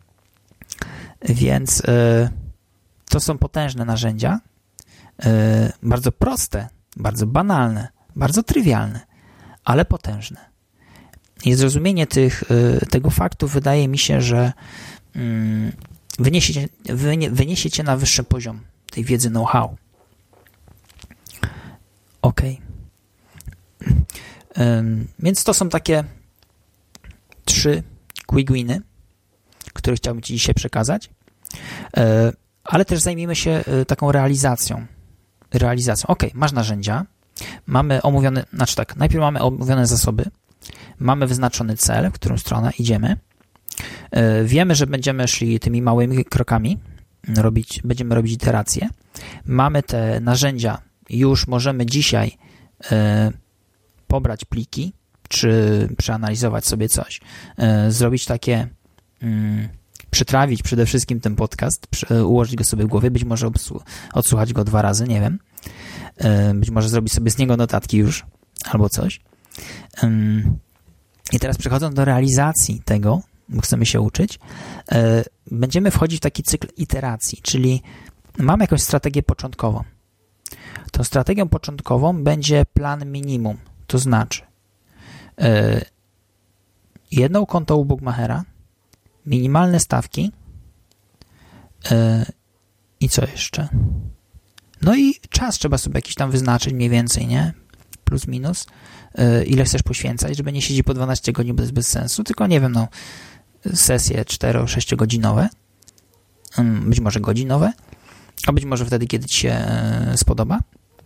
Więc y, to są potężne narzędzia, y, bardzo proste, bardzo banalne, bardzo trywialne, ale potężne. I zrozumienie tych, y, tego faktu wydaje mi się, że y, wyniesie, cię, wynie, wyniesie cię na wyższy poziom tej wiedzy know-how. Ok. Y, więc to są takie trzy quick winy, który chciałbym Ci dzisiaj przekazać, ale też zajmijmy się taką realizacją. Realizacją. Ok, masz narzędzia, mamy omówione, znaczy tak, najpierw mamy omówione zasoby, mamy wyznaczony cel, w którą stronę idziemy, wiemy, że będziemy szli tymi małymi krokami, robić, będziemy robić iteracje, mamy te narzędzia, już możemy dzisiaj pobrać pliki, czy przeanalizować sobie coś, zrobić takie, przytrawić przede wszystkim ten podcast, ułożyć go sobie w głowie, być może odsłuchać go dwa razy, nie wiem, być może zrobić sobie z niego notatki już, albo coś. I teraz przechodząc do realizacji tego, bo chcemy się uczyć, będziemy wchodzić w taki cykl iteracji, czyli mamy jakąś strategię początkową. Tą strategią początkową będzie plan minimum, to znaczy jedno konto u Bookmachera, minimalne stawki i co jeszcze? No i czas trzeba sobie jakiś tam wyznaczyć mniej więcej, nie? Plus, minus. Ile chcesz poświęcać, żeby nie siedzieć po dwanaście godzin, bo to jest bez sensu, tylko nie wiem, no sesje cztero-sześć godzinowe, być może godzinowe, a być może wtedy, kiedy Ci się spodoba.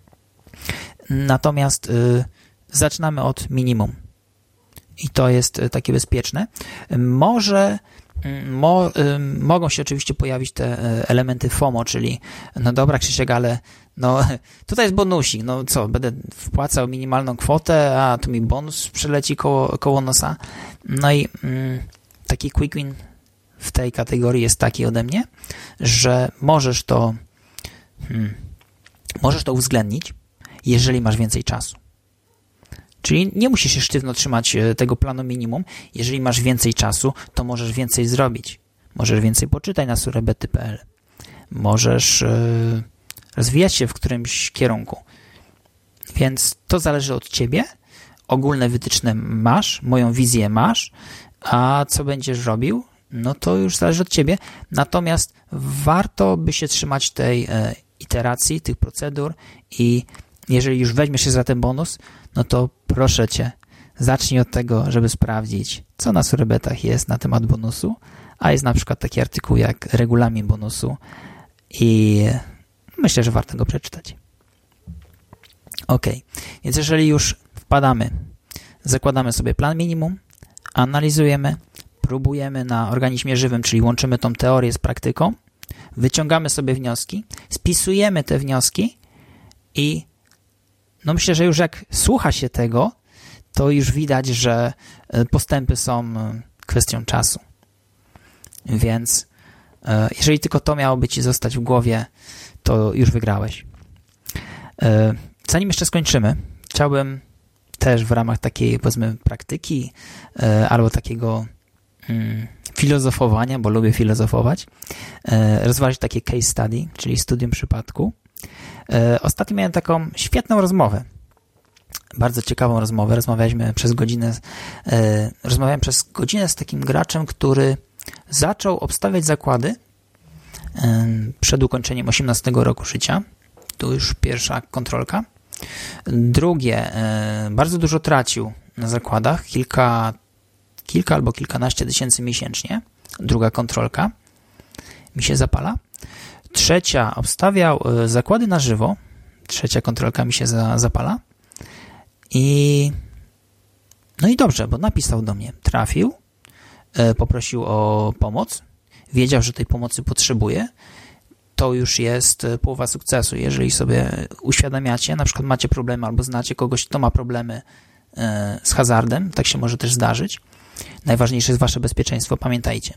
Natomiast zaczynamy od minimum i to jest takie bezpieczne. Może Mo, y, mogą się oczywiście pojawić te elementy FOMO, czyli no dobra, Krzysiek, ale no tutaj jest bonusik, no co, będę wpłacał minimalną kwotę, a tu mi bonus przyleci koło, koło nosa. No i y, taki quick win w tej kategorii jest taki ode mnie, że możesz to hmm, możesz to uwzględnić, jeżeli masz więcej czasu. Czyli nie musisz się sztywno trzymać tego planu minimum. Jeżeli masz więcej czasu, to możesz więcej zrobić. Możesz więcej poczytać na surebety kropka p l. Możesz yy, rozwijać się w którymś kierunku. Więc to zależy od Ciebie. Ogólne wytyczne masz, moją wizję masz, a co będziesz robił, no to już zależy od Ciebie. Natomiast warto by się trzymać tej yy, iteracji, tych procedur i jeżeli już weźmiesz się za ten bonus, no to proszę Cię, zacznij od tego, żeby sprawdzić, co na surebetach jest na temat bonusu, a jest na przykład taki artykuł jak regulamin bonusu i myślę, że warto go przeczytać. Ok, więc jeżeli już wpadamy, zakładamy sobie plan minimum, analizujemy, próbujemy na organizmie żywym, czyli łączymy tą teorię z praktyką, wyciągamy sobie wnioski, spisujemy te wnioski i no myślę, że już jak słucha się tego, to już widać, że postępy są kwestią czasu. Więc jeżeli tylko to miałoby Ci zostać w głowie, to już wygrałeś. Zanim jeszcze skończymy, chciałbym też w ramach takiej, powiedzmy, praktyki albo takiego filozofowania, bo lubię filozofować, rozważyć takie case study, czyli studium przypadku. Ostatnio miałem taką świetną rozmowę, bardzo ciekawą rozmowę. Rozmawialiśmy przez godzinę, rozmawiałem przez godzinę z takim graczem, który zaczął obstawiać zakłady przed ukończeniem osiemnastego roku życia. Tu już pierwsza kontrolka. Drugie, bardzo dużo tracił na zakładach, kilka, kilka albo kilkanaście tysięcy miesięcznie. Druga kontrolka mi się zapala. Trzecia, obstawiał zakłady na żywo. Trzecia kontrolka mi się za, zapala. I no i dobrze, bo napisał do mnie. Trafił, poprosił o pomoc. Wiedział, że tej pomocy potrzebuje. To już jest połowa sukcesu. Jeżeli sobie uświadamiacie, na przykład macie problemy albo znacie kogoś, kto ma problemy z hazardem, tak się może też zdarzyć. Najważniejsze jest wasze bezpieczeństwo, pamiętajcie.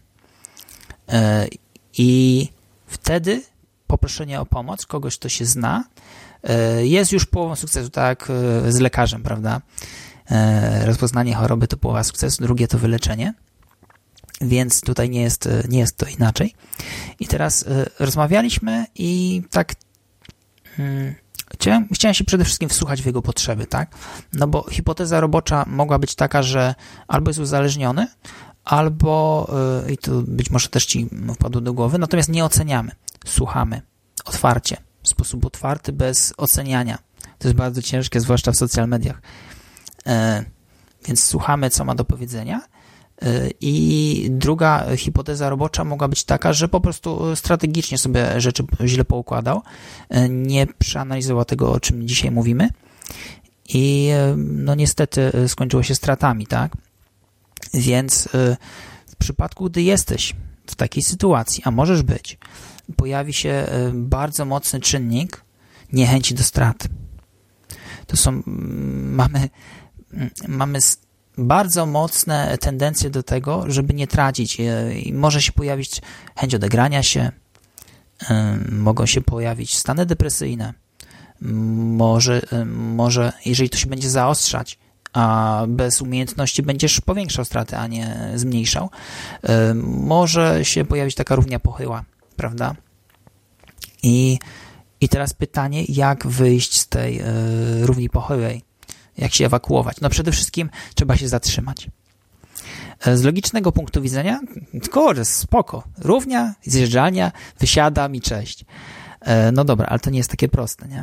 I wtedy poproszenie o pomoc kogoś, kto się zna, jest już połową sukcesu, tak z lekarzem, prawda? Rozpoznanie choroby to połowa sukcesu, drugie to wyleczenie, więc tutaj nie jest, nie jest to inaczej. I teraz rozmawialiśmy i tak hmm, chciałem, chciałem się przede wszystkim wsłuchać w jego potrzeby, tak? No bo hipoteza robocza mogła być taka, że albo jest uzależniony, albo, i tu być może też Ci wpadło do głowy, natomiast nie oceniamy, słuchamy otwarcie, w sposób otwarty, bez oceniania. To jest bardzo ciężkie, zwłaszcza w social mediach. E, więc słuchamy, co ma do powiedzenia I druga hipoteza robocza mogła być taka, że po prostu strategicznie sobie rzeczy źle poukładał, nie przeanalizował tego, o czym dzisiaj mówimy i no niestety skończyło się stratami, tak? Więc w przypadku, gdy jesteś w takiej sytuacji, a możesz być, pojawi się bardzo mocny czynnik niechęci do strat. To są, mamy, mamy bardzo mocne tendencje do tego, żeby nie tracić i może się pojawić chęć odegrania się, mogą się pojawić stany depresyjne, może, może jeżeli to się będzie zaostrzać, a bez umiejętności będziesz powiększał straty, a nie zmniejszał, może się pojawić taka równia pochyła, prawda? I, i teraz pytanie, jak wyjść z tej równi pochyłej? Jak się ewakuować? No przede wszystkim trzeba się zatrzymać. Z logicznego punktu widzenia, kurde, spoko, równia, zjeżdżalnia, wysiadam i cześć. No dobra, ale to nie jest takie proste, nie?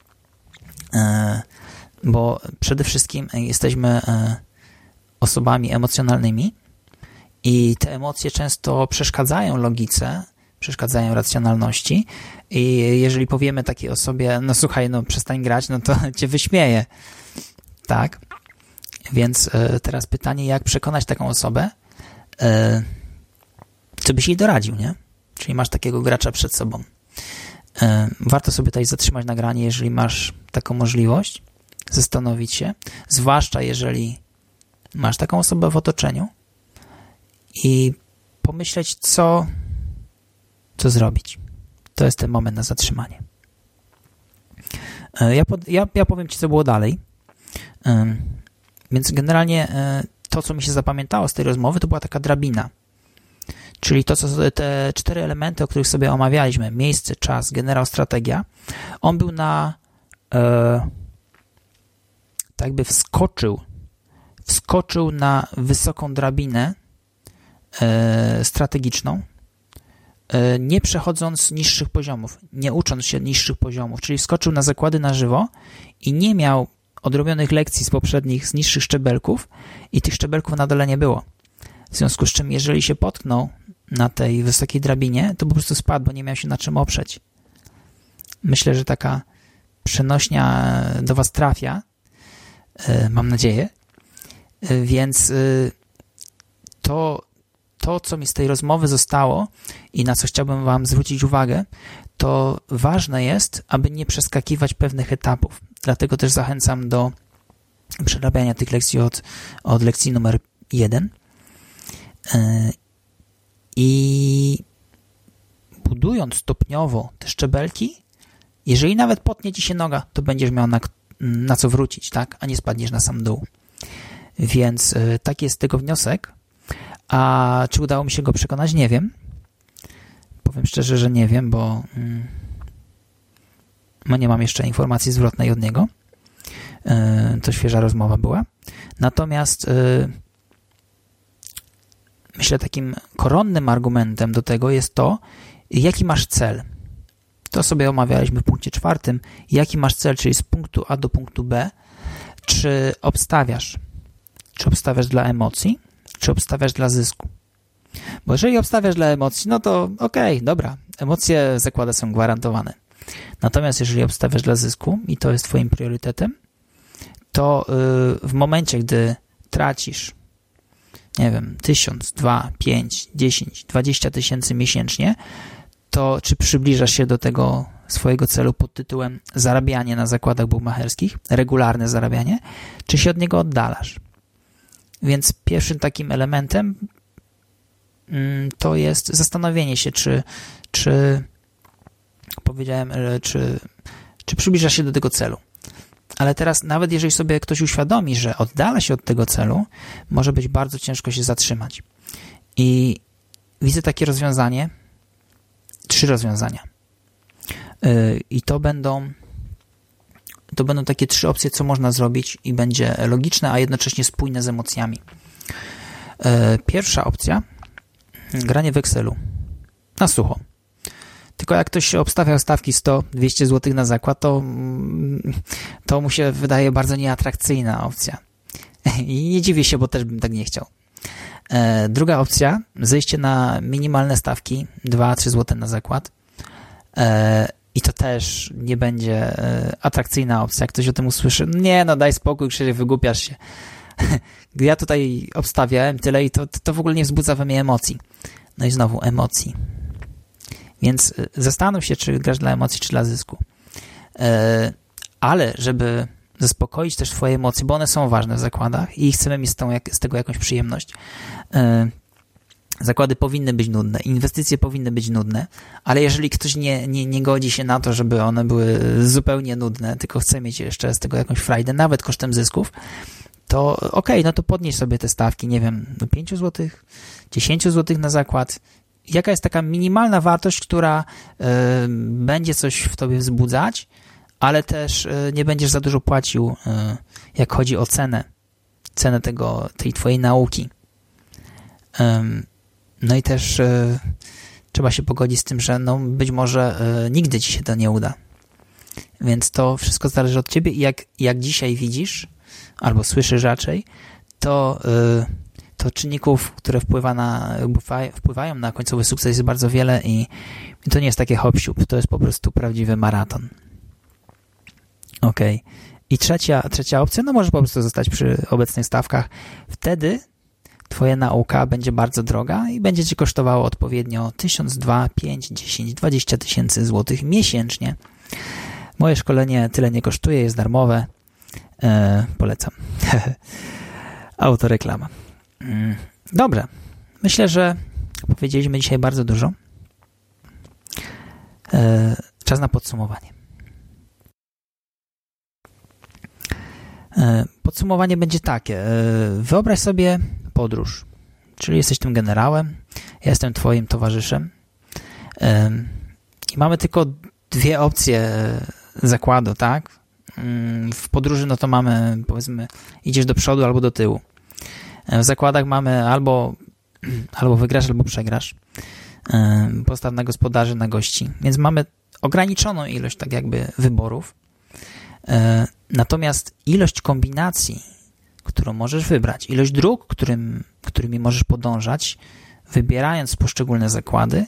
Bo przede wszystkim jesteśmy osobami emocjonalnymi i te emocje często przeszkadzają logice, przeszkadzają racjonalności i jeżeli powiemy takiej osobie, no słuchaj, no przestań grać, no to cię wyśmieje. Tak? Więc teraz pytanie, jak przekonać taką osobę, co byś jej doradził, nie? Czyli masz takiego gracza przed sobą. Warto sobie tutaj zatrzymać nagranie, jeżeli masz taką możliwość, zastanowić się, zwłaszcza jeżeli masz taką osobę w otoczeniu i pomyśleć, co, co zrobić. To jest ten moment na zatrzymanie. Ja, pod, ja, ja powiem Ci, co było dalej. Więc generalnie to, co mi się zapamiętało z tej rozmowy, to była taka drabina. Czyli to, co te cztery elementy, o których sobie omawialiśmy, miejsce, czas, generał, strategia, on był na e, tak jakby wskoczył wskoczył na wysoką drabinę e, strategiczną, e, nie przechodząc niższych poziomów, nie ucząc się niższych poziomów, czyli wskoczył na zakłady na żywo i nie miał odrobionych lekcji z poprzednich, z niższych szczebelków i tych szczebelków na dole nie było. W związku z czym, jeżeli się potknął na tej wysokiej drabinie, to po prostu spadł, bo nie miał się na czym oprzeć. Myślę, że taka przenośnia do Was trafia, mam nadzieję, więc to, to, co mi z tej rozmowy zostało i na co chciałbym Wam zwrócić uwagę, to ważne jest, aby nie przeskakiwać pewnych etapów. Dlatego też zachęcam do przerabiania tych lekcji od, od lekcji numer jeden. I budując stopniowo te szczebelki, jeżeli nawet potnie Ci się noga, to będziesz miał na, na co wrócić, tak? A nie spadniesz na sam dół. Więc taki jest tego wniosek. A czy udało mi się go przekonać? Nie wiem. Powiem szczerze, że nie wiem, bo mm, no nie mam jeszcze informacji zwrotnej od niego. Yy, to świeża rozmowa była. Natomiast yy, myślę, takim koronnym argumentem do tego jest to, jaki masz cel. To sobie omawialiśmy w punkcie czwartym. Jaki masz cel, czyli z punktu A do punktu B. Czy obstawiasz? Czy obstawiasz dla emocji? Czy obstawiasz dla zysku? Bo jeżeli obstawiasz dla emocji, no to okej, okay, dobra. Emocje, zakłady są gwarantowane. Natomiast jeżeli obstawiasz dla zysku i to jest Twoim priorytetem, to yy, w momencie, gdy tracisz nie wiem, tysiąc, dwa, pięć, dziesięć, dwadzieścia tysięcy miesięcznie, to czy przybliżasz się do tego swojego celu pod tytułem zarabianie na zakładach bukmacherskich, regularne zarabianie, czy się od niego oddalasz? Więc pierwszym takim elementem mm, to jest zastanowienie się, czy, czy powiedziałem, czy, czy przybliżasz się do tego celu. Ale teraz nawet jeżeli sobie ktoś uświadomi, że oddala się od tego celu, może być bardzo ciężko się zatrzymać. I widzę takie rozwiązanie, trzy rozwiązania. Yy, I to będą, to będą takie trzy opcje, co można zrobić i będzie logiczne, a jednocześnie spójne z emocjami. Yy, pierwsza opcja, granie w Excelu na sucho. Tylko jak ktoś obstawiał stawki sto dwieście złotych na zakład, to, to mu się wydaje bardzo nieatrakcyjna opcja. I nie dziwię się, bo też bym tak nie chciał. Druga opcja, zejście na minimalne stawki, dwa trzy złote na zakład. I to też nie będzie atrakcyjna opcja. Jak ktoś o tym usłyszy, nie no daj spokój, Krzysiek, wygłupiasz się. Gdy ja tutaj obstawiałem tyle i to, to w ogóle nie wzbudza we mnie emocji. No i znowu emocji. Więc zastanów się, czy grasz dla emocji, czy dla zysku. Ale żeby zaspokoić też twoje emocje, bo one są ważne w zakładach i chcemy mieć z, tą, z tego jakąś przyjemność. Zakłady powinny być nudne, inwestycje powinny być nudne, ale jeżeli ktoś nie, nie, nie godzi się na to, żeby one były zupełnie nudne, tylko chce mieć jeszcze z tego jakąś frajdę, nawet kosztem zysków, to okej, okay, no to podnieś sobie te stawki, nie wiem, do pięć złotych, dziesięć złotych na zakład. Jaka jest taka minimalna wartość, która y, będzie coś w tobie wzbudzać, ale też y, nie będziesz za dużo płacił, y, jak chodzi o cenę, cenę tego, tej twojej nauki. Y, no i też y, trzeba się pogodzić z tym, że no być może y, nigdy ci się to nie uda. Więc to wszystko zależy od ciebie i jak, jak dzisiaj widzisz, albo słyszysz raczej, to, y, to czynników, które wpływa na, wpływają na końcowy sukces jest bardzo wiele i, i to nie jest takie hop-siup, to jest po prostu prawdziwy maraton. Okej. Okay. I trzecia, trzecia opcja, no możesz po prostu zostać przy obecnych stawkach. Wtedy twoja nauka będzie bardzo droga i będzie ci kosztowało odpowiednio tysiąc, dwa, pięć, dziesięć, dwadzieścia tysięcy złotych miesięcznie. Moje szkolenie tyle nie kosztuje, jest darmowe. Eee, polecam. Autoreklama. Mm, dobrze. Myślę, że powiedzieliśmy dzisiaj bardzo dużo. Eee, czas na podsumowanie. Eee, podsumowanie będzie takie. Eee, wyobraź sobie podróż. Czyli jesteś tym generałem, ja jestem twoim towarzyszem. Eee, I mamy tylko dwie opcje zakładu, tak? W podróży no to mamy, powiedzmy, idziesz do przodu albo do tyłu. W zakładach mamy albo, albo wygrasz, albo przegrasz. Postaw na gospodarzy, na gości. Więc mamy ograniczoną ilość tak jakby wyborów. Natomiast ilość kombinacji, którą możesz wybrać, ilość dróg, którym, którymi możesz podążać, wybierając poszczególne zakłady,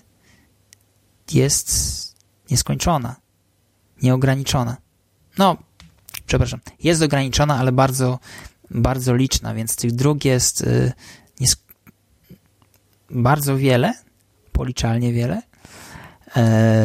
jest nieskończona, nieograniczona. No, przepraszam, jest ograniczona, ale bardzo, bardzo liczna, więc tych dróg jest, y, jest bardzo wiele, policzalnie wiele, y,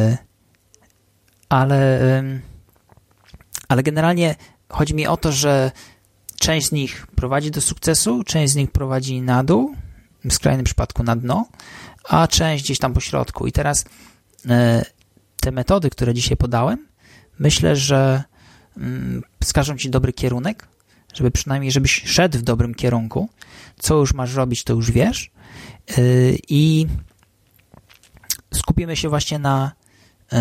ale, y, ale generalnie chodzi mi o to, że część z nich prowadzi do sukcesu, część z nich prowadzi na dół, w skrajnym przypadku na dno, a część gdzieś tam po środku. I teraz y, te metody, które dzisiaj podałem, myślę, że wskażą ci dobry kierunek, żeby przynajmniej, żebyś szedł w dobrym kierunku. Co już masz robić, to już wiesz. Yy, I skupimy się właśnie na yy,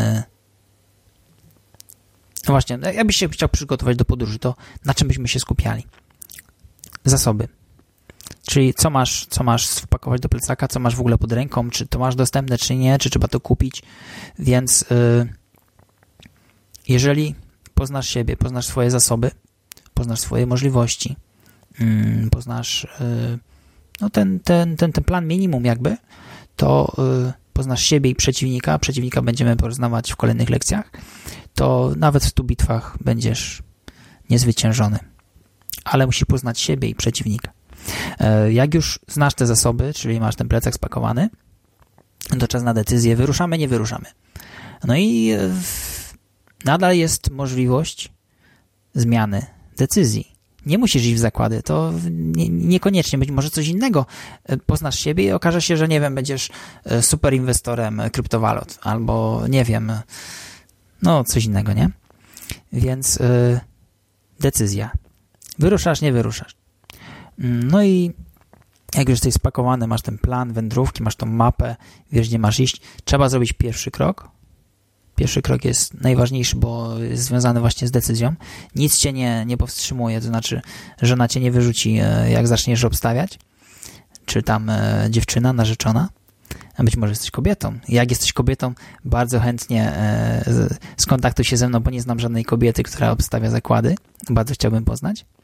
właśnie, jakbyś się chciał przygotować do podróży, to na czym byśmy się skupiali? Zasoby. Czyli co masz, co masz wpakować do plecaka, co masz w ogóle pod ręką, czy to masz dostępne, czy nie, czy trzeba to kupić. Więc yy, jeżeli poznasz siebie, poznasz swoje zasoby, poznasz swoje możliwości, yy, poznasz yy, no ten, ten, ten, ten plan minimum jakby, to yy, poznasz siebie i przeciwnika, przeciwnika będziemy poznawać w kolejnych lekcjach, to nawet w stu bitwach będziesz niezwyciężony. Ale musisz poznać siebie i przeciwnika. Yy, jak już znasz te zasoby, czyli masz ten plecak spakowany, to czas na decyzję, wyruszamy, nie wyruszamy. No i yy, nadal jest możliwość zmiany decyzji. Nie musisz iść w zakłady, to nie, niekoniecznie, być może coś innego. Poznasz siebie i okaże się, że nie wiem, będziesz super inwestorem kryptowalut, albo nie wiem, no coś innego, nie? Więc yy, decyzja. Wyruszasz, nie wyruszasz. No i jak już jesteś spakowany, masz ten plan wędrówki, masz tą mapę, wiesz, gdzie masz iść, trzeba zrobić pierwszy krok. Pierwszy krok jest najważniejszy, bo jest związany właśnie z decyzją. Nic cię nie, nie powstrzymuje, to znaczy żona cię nie wyrzuci, jak zaczniesz obstawiać, czy tam dziewczyna, narzeczona, a być może jesteś kobietą. Jak jesteś kobietą, bardzo chętnie skontaktuj się ze mną, bo nie znam żadnej kobiety, która obstawia zakłady. Bardzo chciałbym poznać.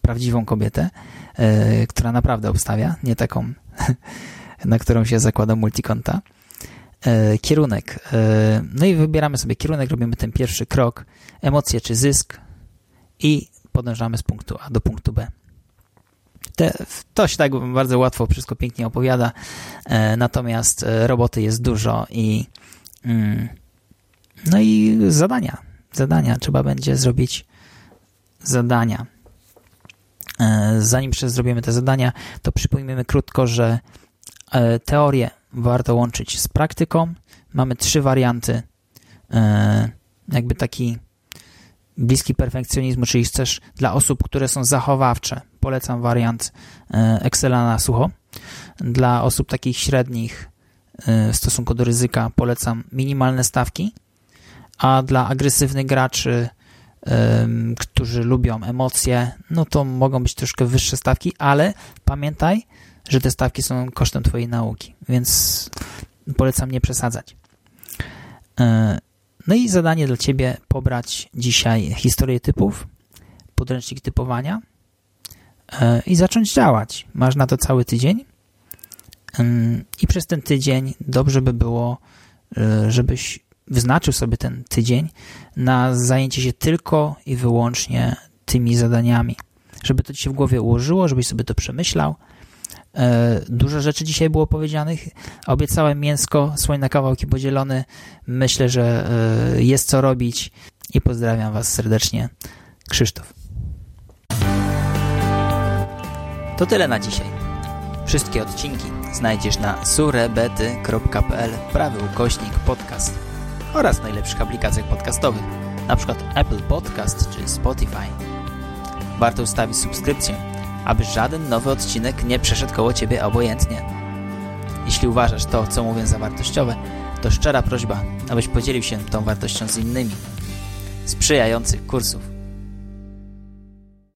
prawdziwą kobietę, yy, która naprawdę obstawia, nie taką, na którą się zakłada multikonta. Yy, kierunek. Yy, no i wybieramy sobie kierunek, robimy ten pierwszy krok, emocje czy zysk i podążamy z punktu A do punktu B. Te, to się tak bardzo łatwo, wszystko pięknie opowiada, yy, natomiast yy, roboty jest dużo i yy, no i zadania. Zadania. Trzeba będzie zrobić zadania. Zanim zrobimy te zadania, to przypomnijmy krótko, że teorię warto łączyć z praktyką. Mamy trzy warianty. Jakby taki bliski perfekcjonizmu, czyli chcesz dla osób, które są zachowawcze, polecam wariant Excela na sucho. Dla osób takich średnich w stosunku do ryzyka polecam minimalne stawki, a dla agresywnych graczy, ym, którzy lubią emocje, no to mogą być troszkę wyższe stawki, ale pamiętaj, że te stawki są kosztem twojej nauki, więc polecam nie przesadzać. Yy, no i zadanie dla ciebie: pobrać dzisiaj historię typów, podręcznik typowania yy, i zacząć działać. Masz na to cały tydzień yy, i przez ten tydzień dobrze by było, yy, żebyś wyznaczył sobie ten tydzień na zajęcie się tylko i wyłącznie tymi zadaniami. Żeby to ci się w głowie ułożyło, żebyś sobie to przemyślał. E, dużo rzeczy dzisiaj było powiedzianych. Obiecałem mięsko, słoń na kawałki podzielony. Myślę, że e, jest co robić i pozdrawiam was serdecznie. Krzysztof. To tyle na dzisiaj. Wszystkie odcinki znajdziesz na surebety kropka p l prawy ukośnik podcast oraz w najlepszych aplikacjach podcastowych, np. Apple Podcast czy Spotify. Warto ustawić subskrypcję, aby żaden nowy odcinek nie przeszedł koło ciebie obojętnie. Jeśli uważasz to, co mówię, za wartościowe, to szczera prośba, abyś podzielił się tą wartością z innymi. Sprzyjających kursów.